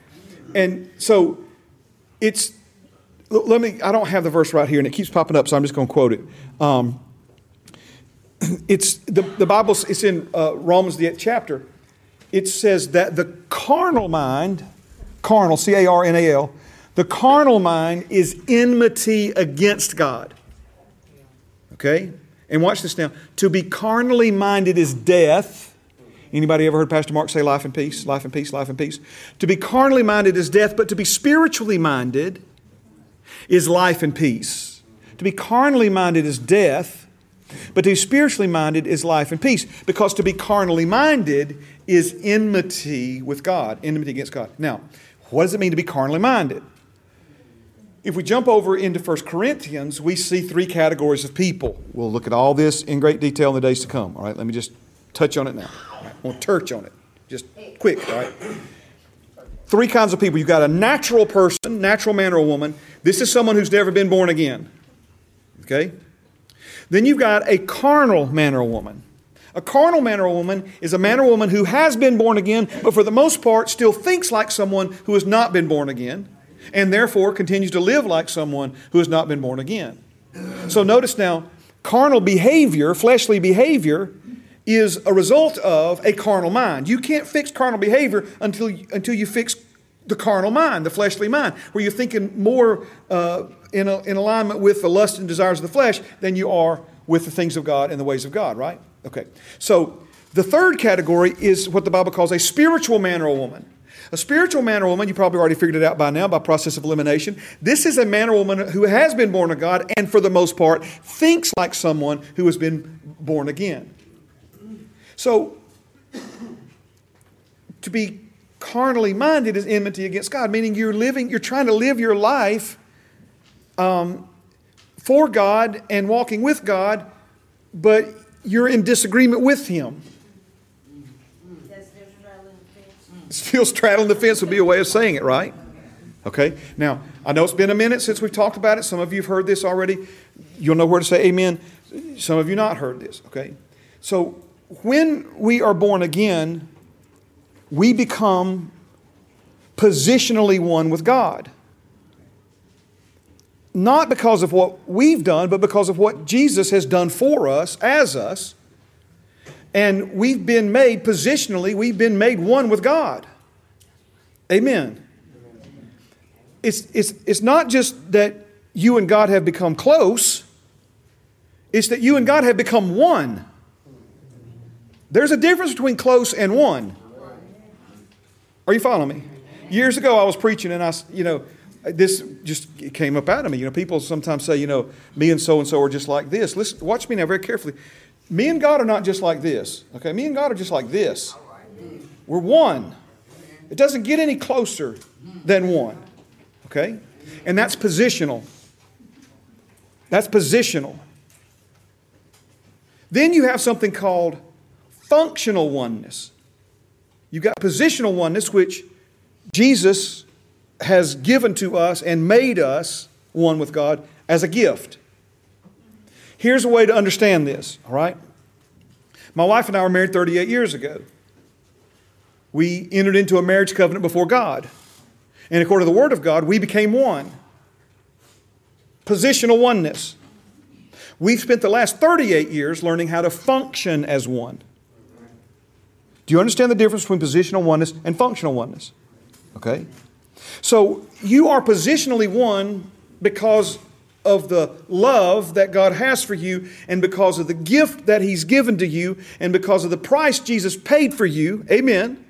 And so it's, let me, I don't have the verse right here and it keeps popping up, so I'm just going to quote it. Um, it's, the, the Bible, it's in uh, Romans, the eighth chapter. It says that the carnal mind, carnal, C A R N A L, the carnal mind is enmity against God. Okay? And watch this now. To be carnally minded is death. Anybody ever heard Pastor Mark say life and peace, life and peace, life and peace? To be carnally minded is death, but to be spiritually minded is life and peace. To be carnally minded is death, but to be spiritually minded is life and peace. Because to be carnally minded is enmity with God, enmity against God. Now, what does it mean to be carnally minded? If we jump over into First Corinthians, we see three categories of people. We'll look at all this in great detail in the days to come. All right, let me just touch on it now. All right, we'll touch on it. Just quick, all right? Three kinds of people. You've got a natural person, natural man or woman. This is someone who's never been born again. Okay? Then you've got a carnal man or woman. A carnal man or woman is a man or woman who has been born again, but for the most part still thinks like someone who has not been born again, and therefore continues to live like someone who has not been born again. So notice now, carnal behavior, fleshly behavior, is a result of a carnal mind. You can't fix carnal behavior until you, until you fix the carnal mind, the fleshly mind, where you're thinking more uh, in, a, in alignment with the lust and desires of the flesh than you are with the things of God and the ways of God, right? Okay. So the third category is what the Bible calls a spiritual man or a woman. A spiritual man or woman, you probably already figured it out by now by process of elimination. This is a man or woman who has been born of God and for the most part thinks like someone who has been born again. So to be carnally minded is enmity against God, meaning you're living, you're trying to live your life um, for God and walking with God, but you're in disagreement with Him. Still straddling the fence would be a way of saying it, right? Okay. Now, I know it's been a minute since we've talked about it. Some of you have heard this already. You'll know where to say amen. Some of you not heard this, okay? So, when we are born again, we become positionally one with God. Not because of what we've done, but because of what Jesus has done for us, as us. And we've been made, positionally, we've been made one with God. Amen. It's, it's, it's not just that you and God have become close. It's that you and God have become one. There's a difference between close and one. Are you following me? Years ago I was preaching and I, you know, this just came up out of me. You know, people sometimes say, you know, me and so-and-so are just like this. Listen, watch me now very carefully. Me and God are not just like this. Okay, me and God are just like this. We're one. It doesn't get any closer than one. Okay? And that's positional. That's positional. Then you have something called functional oneness. You've got positional oneness, which Jesus has given to us and made us one with God as a gift. Here's a way to understand this, all right? My wife and I were married thirty-eight years ago. We entered into a marriage covenant before God. And according to the Word of God, we became one. Positional oneness. We've spent the last thirty-eight years learning how to function as one. Do you understand the difference between positional oneness and functional oneness? Okay? So you are positionally one because of the love that God has for you and because of the gift that He's given to you and because of the price Jesus paid for you. Amen.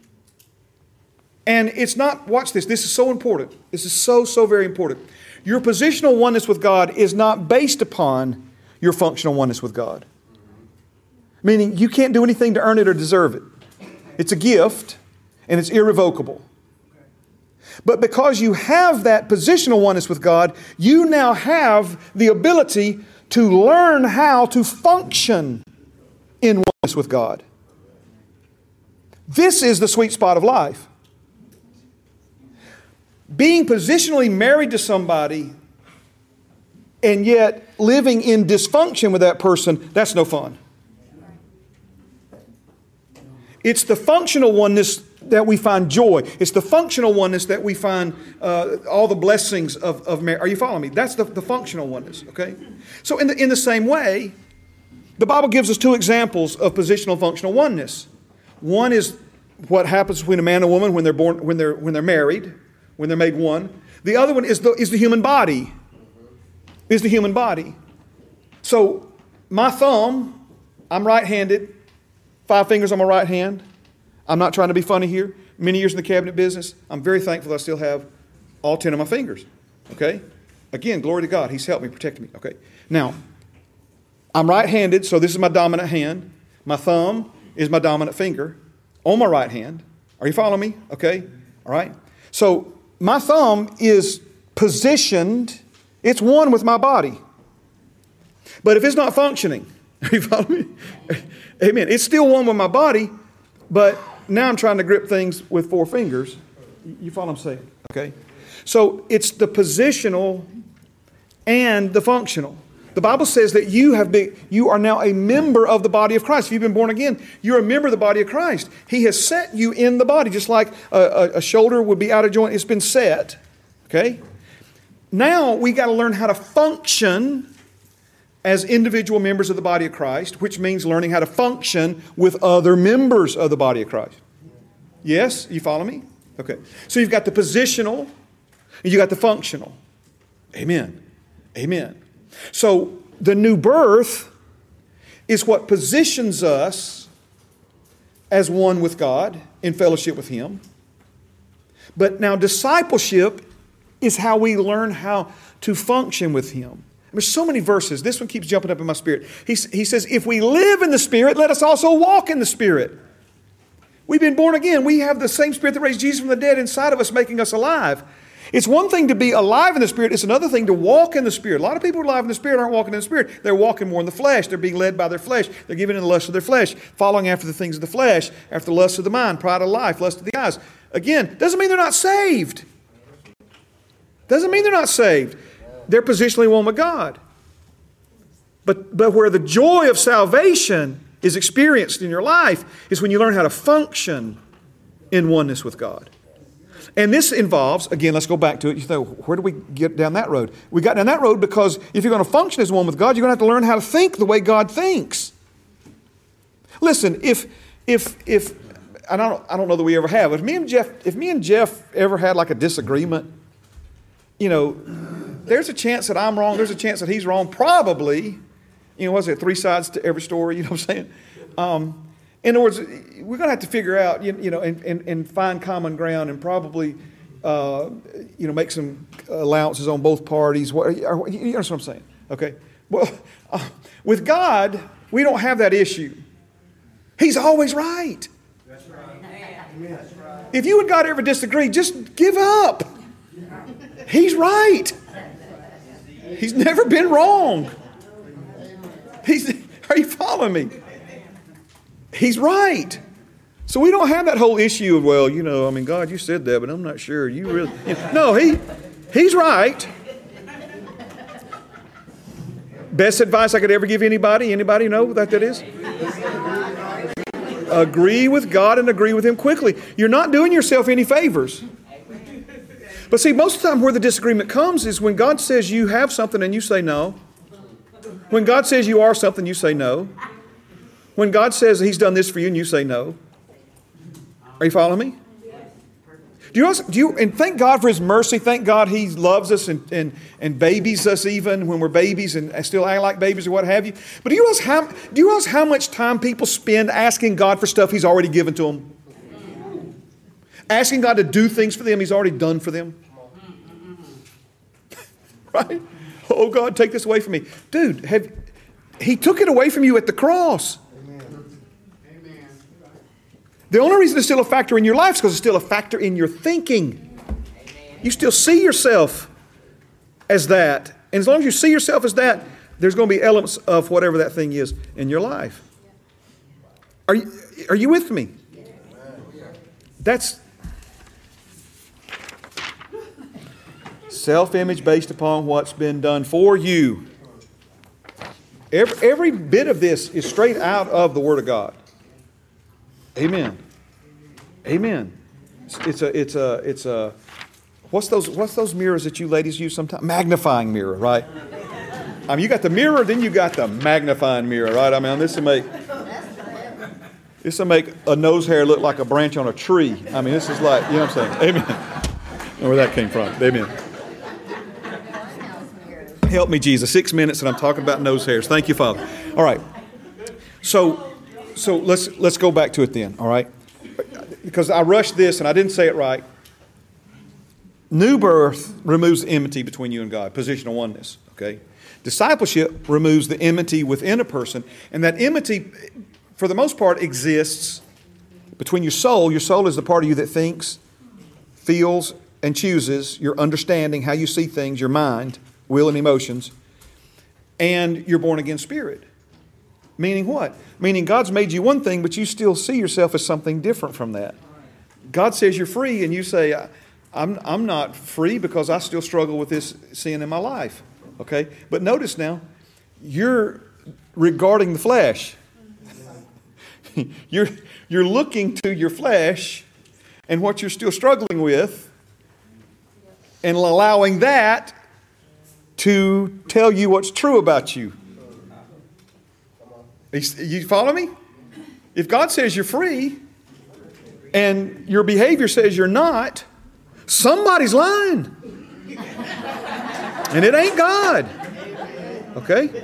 And it's not, watch this, this is so important. This is so, so very important. Your positional oneness with God is not based upon your functional oneness with God. Meaning you can't do anything to earn it or deserve it. It's a gift and it's irrevocable. But because you have that positional oneness with God, you now have the ability to learn how to function in oneness with God. This is the sweet spot of life. Being positionally married to somebody and yet living in dysfunction with that person, that's no fun. It's the functional oneness that we find joy. It's the functional oneness that we find uh, all the blessings of, of marriage. Are you following me? That's the, the functional oneness, okay? So in the, in the same way, the Bible gives us two examples of positional and functional oneness. One is what happens between a man and a woman when they're born, when they're when they're married, when they're made one. The other one is the is the human body. Is the human body. So my thumb, I'm right-handed, five fingers on my right hand. I'm not trying to be funny here. Many years in the cabinet business, I'm very thankful that I still have all ten of my fingers. Okay? Again, glory to God. He's helped me, protected me. Okay. Now, I'm right-handed, so this is my dominant hand. My thumb is my dominant finger on my right hand. Are you following me? Okay. All right. So my thumb is positioned, it's one with my body. But if it's not functioning, are you following me? Amen. It's still one with my body, but now I'm trying to grip things with four fingers. You follow what I'm saying? Okay. So it's the positional and the functional. The Bible says that you have been, you are now a member of the body of Christ. If you've been born again, you're a member of the body of Christ. He has set you in the body, just like a, a, a shoulder would be out of joint. It's been set. Okay? Now we got to learn how to function as individual members of the body of Christ, which means learning how to function with other members of the body of Christ. Yes? You follow me? Okay. So you've got the positional and you got the functional. Amen. Amen. So the new birth is what positions us as one with God in fellowship with Him. But now discipleship is how we learn how to function with Him. There's so many verses. This one keeps jumping up in my spirit. He, he says, if we live in the Spirit, let us also walk in the Spirit. We've been born again. We have the same Spirit that raised Jesus from the dead inside of us, making us alive. It's one thing to be alive in the Spirit. It's another thing to walk in the Spirit. A lot of people who are alive in the Spirit aren't walking in the Spirit. They're walking more in the flesh. They're being led by their flesh. They're giving in the lust of their flesh, following after the things of the flesh, after the lust of the mind, pride of life, lust of the eyes. Again, doesn't mean they're not saved. Doesn't mean they're not saved. They're positionally one with God. But, but where the joy of salvation is experienced in your life is when you learn how to function in oneness with God. And this involves, again, let's go back to it. You know, where do we get down that road? We got down that road because if you're going to function as one with God, you're going to have to learn how to think the way God thinks. Listen, if if if I don't I don't know that we ever have. If me and Jeff if me and Jeff ever had like a disagreement, you know, there's a chance that I'm wrong. There's a chance that he's wrong. Probably, you know, what's there three sides to every story? You know what I'm saying? Um, In other words, we're going to have to figure out, you, you know, and, and, and find common ground and probably, uh, you know, make some allowances on both parties. What, you understand what I'm saying? Okay. Well, uh, with God, we don't have that issue. He's always right. That's right. If you and God ever disagree, just give up. He's right. He's never been wrong. He's, are you following me? He's right. So we don't have that whole issue of, well, you know, I mean, God, you said that, but I'm not sure. You really... You know. No, he, he's right. Best advice I could ever give anybody. Anybody know what that is? Agree with God and agree with Him quickly. You're not doing yourself any favors. But see, most of the time where the disagreement comes is when God says you have something and you say no. When God says you are something, you say no. When God says He's done this for you and you say no. Are you following me? Do you, also, do you and thank God for His mercy. Thank God He loves us and, and, and babies us even when we're babies and still act like babies or what have you. But do you realize how, do you realize how much time people spend asking God for stuff He's already given to them? Asking God to do things for them He's already done for them. Right? Oh God, take this away from me. Dude, have, He took it away from you at the cross. The only reason it's still a factor in your life is because it's still a factor in your thinking. You still see yourself as that. And as long as you see yourself as that, there's going to be elements of whatever that thing is in your life. Are you, are you with me? That's self-image based upon what's been done for you. Every, every bit of this is straight out of the Word of God. Amen. Amen. It's a, it's a, it's a, what's those, what's those mirrors that you ladies use sometimes? Magnifying mirror, right? I mean, you got the mirror, then you got the magnifying mirror, right? I mean, this will make, this will make a nose hair look like a branch on a tree. I mean, this is like, you know what I'm saying? Amen. I know where that came from. Amen. Help me, Jesus. Six minutes and I'm talking about nose hairs. Thank you, Father. All right. So, so let's let's go back to it then. All right, because I rushed this and I didn't say it right. New birth removes the enmity between you and God. Positional oneness. Okay. Discipleship removes the enmity within a person, and that enmity, for the most part, exists between your soul. Your soul is the part of you that thinks, feels, and chooses. Your understanding, how you see things, your mind, will, and emotions, and your born again spirit. Meaning what? Meaning God's made you one thing, but you still see yourself as something different from that. God says you're free, and you say, I'm, I'm not free because I still struggle with this sin in my life. Okay? But notice now, you're regarding the flesh. you're, you're looking to your flesh and what you're still struggling with and allowing that to tell you what's true about you. You follow me? If God says you're free and your behavior says you're not, somebody's lying. And it ain't God. Okay?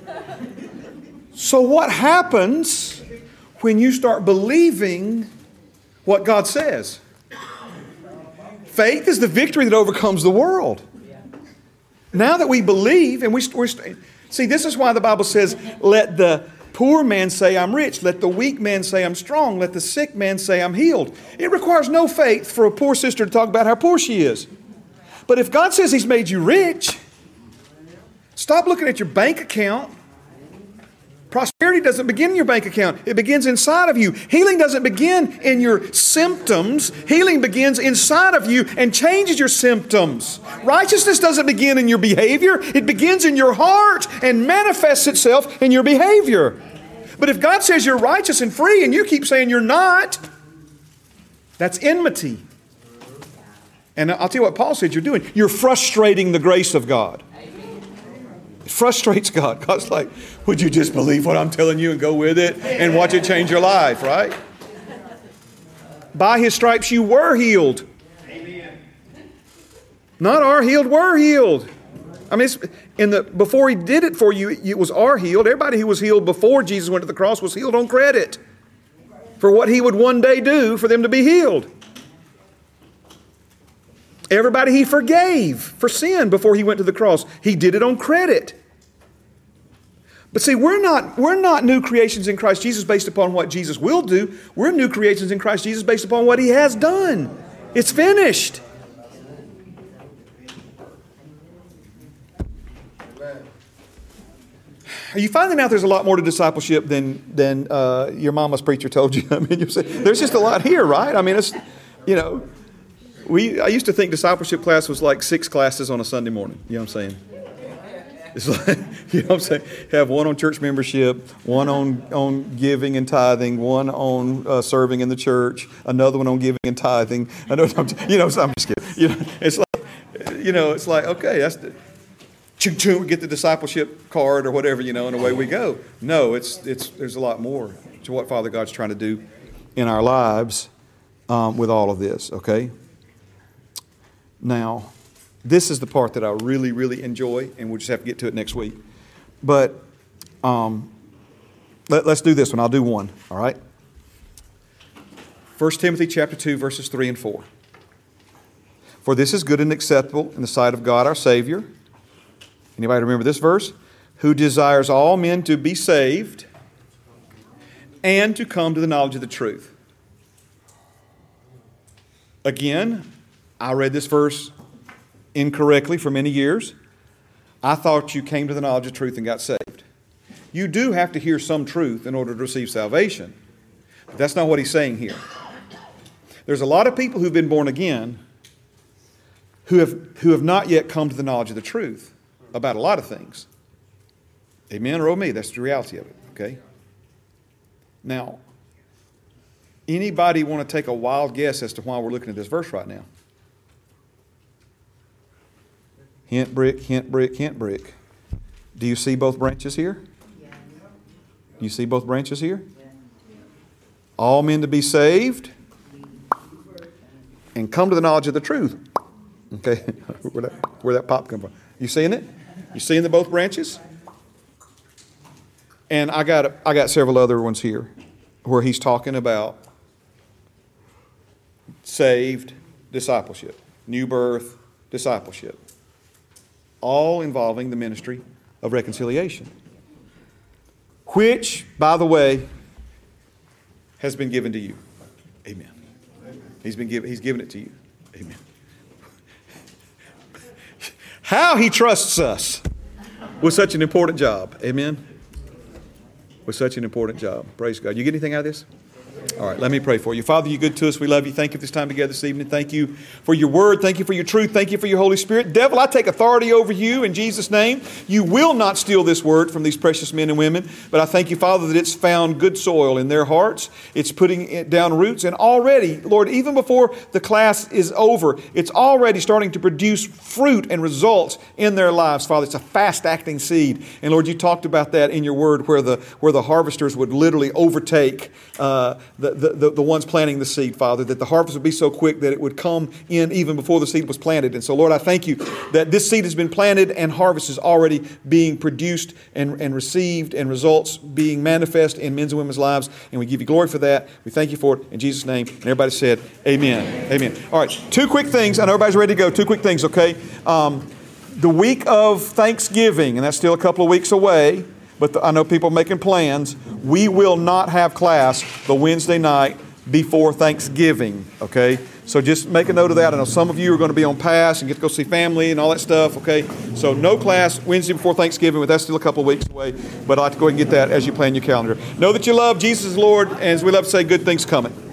So what happens when you start believing what God says? Faith is the victory that overcomes the world. Now that we believe, and we, we're, see, this is why the Bible says, let the poor man say I'm rich. Let the weak man say I'm strong. Let the sick man say I'm healed. It requires no faith for a poor sister to talk about how poor she is. But if God says He's made you rich, stop looking at your bank account. Prosperity doesn't begin in your bank account. It begins inside of you. Healing doesn't begin in your symptoms. Healing begins inside of you and changes your symptoms. Righteousness doesn't begin in your behavior. It begins in your heart and manifests itself in your behavior. But if God says you're righteous and free and you keep saying you're not, that's enmity. And I'll tell you what Paul said you're doing. You're frustrating the grace of God. It frustrates God. God's like, would you just believe what I'm telling you and go with it and watch it change your life, right? By His stripes you were healed. Amen. Not are healed, were healed. I mean, it's, in the before He did it for you, it was are healed. Everybody who was healed before Jesus went to the cross was healed on credit for what He would one day do for them to be healed. Everybody He forgave for sin before He went to the cross, He did it on credit. But see, we're not, we're not new creations in Christ Jesus based upon what Jesus will do. We're new creations in Christ Jesus based upon what He has done. It's finished. Are you finding out there's a lot more to discipleship than, than uh, your mama's preacher told you? I mean, you say, there's just a lot here, right? I mean, it's, you know... We, I used to think discipleship class was like six classes on a Sunday morning. You know what I'm saying? It's like, you know what I'm saying? Have one on church membership, one on, on giving and tithing, one on uh, serving in the church, another one on giving and tithing. I know, you know, so I'm just kidding. You know, it's like, you know, it's like, okay, that's the, choo choo, we get the discipleship card or whatever, you know, and away we go. No, it's it's there's a lot more to what Father God's trying to do in our lives um, with all of this. Okay. Now, this is the part that I really, really enjoy, and we'll just have to get to it next week. But um, let, let's do this one. I'll do one, all right? First Timothy chapter two, verses three and four. For this is good and acceptable in the sight of God our Savior. Anybody remember this verse? Who desires all men to be saved and to come to the knowledge of the truth. Again, I read this verse incorrectly for many years. I thought you came to the knowledge of truth and got saved. You do have to hear some truth in order to receive salvation. But that's not what he's saying here. There's a lot of people who've been born again who have, who have not yet come to the knowledge of the truth about a lot of things. Amen or oh me, that's the reality of it. Okay? Now, Anybody want to take a wild guess as to why we're looking at this verse right now? Hint brick, hint brick, hint brick. Do you see both branches here? Do you see both branches here? All men to be saved and come to the knowledge of the truth. Okay, where that, where that pop come from? You seeing it? You seeing the both branches? And I got I got several other ones here where he's talking about saved, discipleship, new birth, discipleship, all involving the ministry of reconciliation, which, by the way, has been given to you. Amen. He's been given, he's given it to you. Amen. How he trusts us with such an important job. Amen. With such an important job. Praise God. You get anything out of this? All right, let me pray for you. Father, you're good to us. We love you. Thank you for this time together this evening. Thank you for your word. Thank you for your truth. Thank you for your Holy Spirit. Devil, I take authority over you in Jesus' name. You will not steal this word from these precious men and women. But I thank you, Father, that it's found good soil in their hearts. It's putting it down roots. And already, Lord, even before the class is over, it's already starting to produce fruit and results in their lives, Father. It's a fast-acting seed. And Lord, you talked about that in your word where the, where the harvesters would literally overtake uh, the, the, the, the ones planting the seed, Father, that the harvest would be so quick that it would come in even before the seed was planted. And so, Lord, I thank you that this seed has been planted and harvest is already being produced and, and received and results being manifest in men's and women's lives. And we give you glory for that. We thank you for it in Jesus' name. And everybody said, amen. Amen. All right, two quick things. I know everybody's ready to go. Two quick things, okay? Um, the week of Thanksgiving, and that's still a couple of weeks away, but the, I know people are making plans. We will not have class the Wednesday night before Thanksgiving, okay? So just make a note of that. I know some of you are going to be on pass and get to go see family and all that stuff, okay? So no class Wednesday before Thanksgiving, but that's still a couple of weeks away. But I'd like to go ahead and get that as you plan your calendar. Know that you love Jesus is Lord, and as we love to say, good things coming.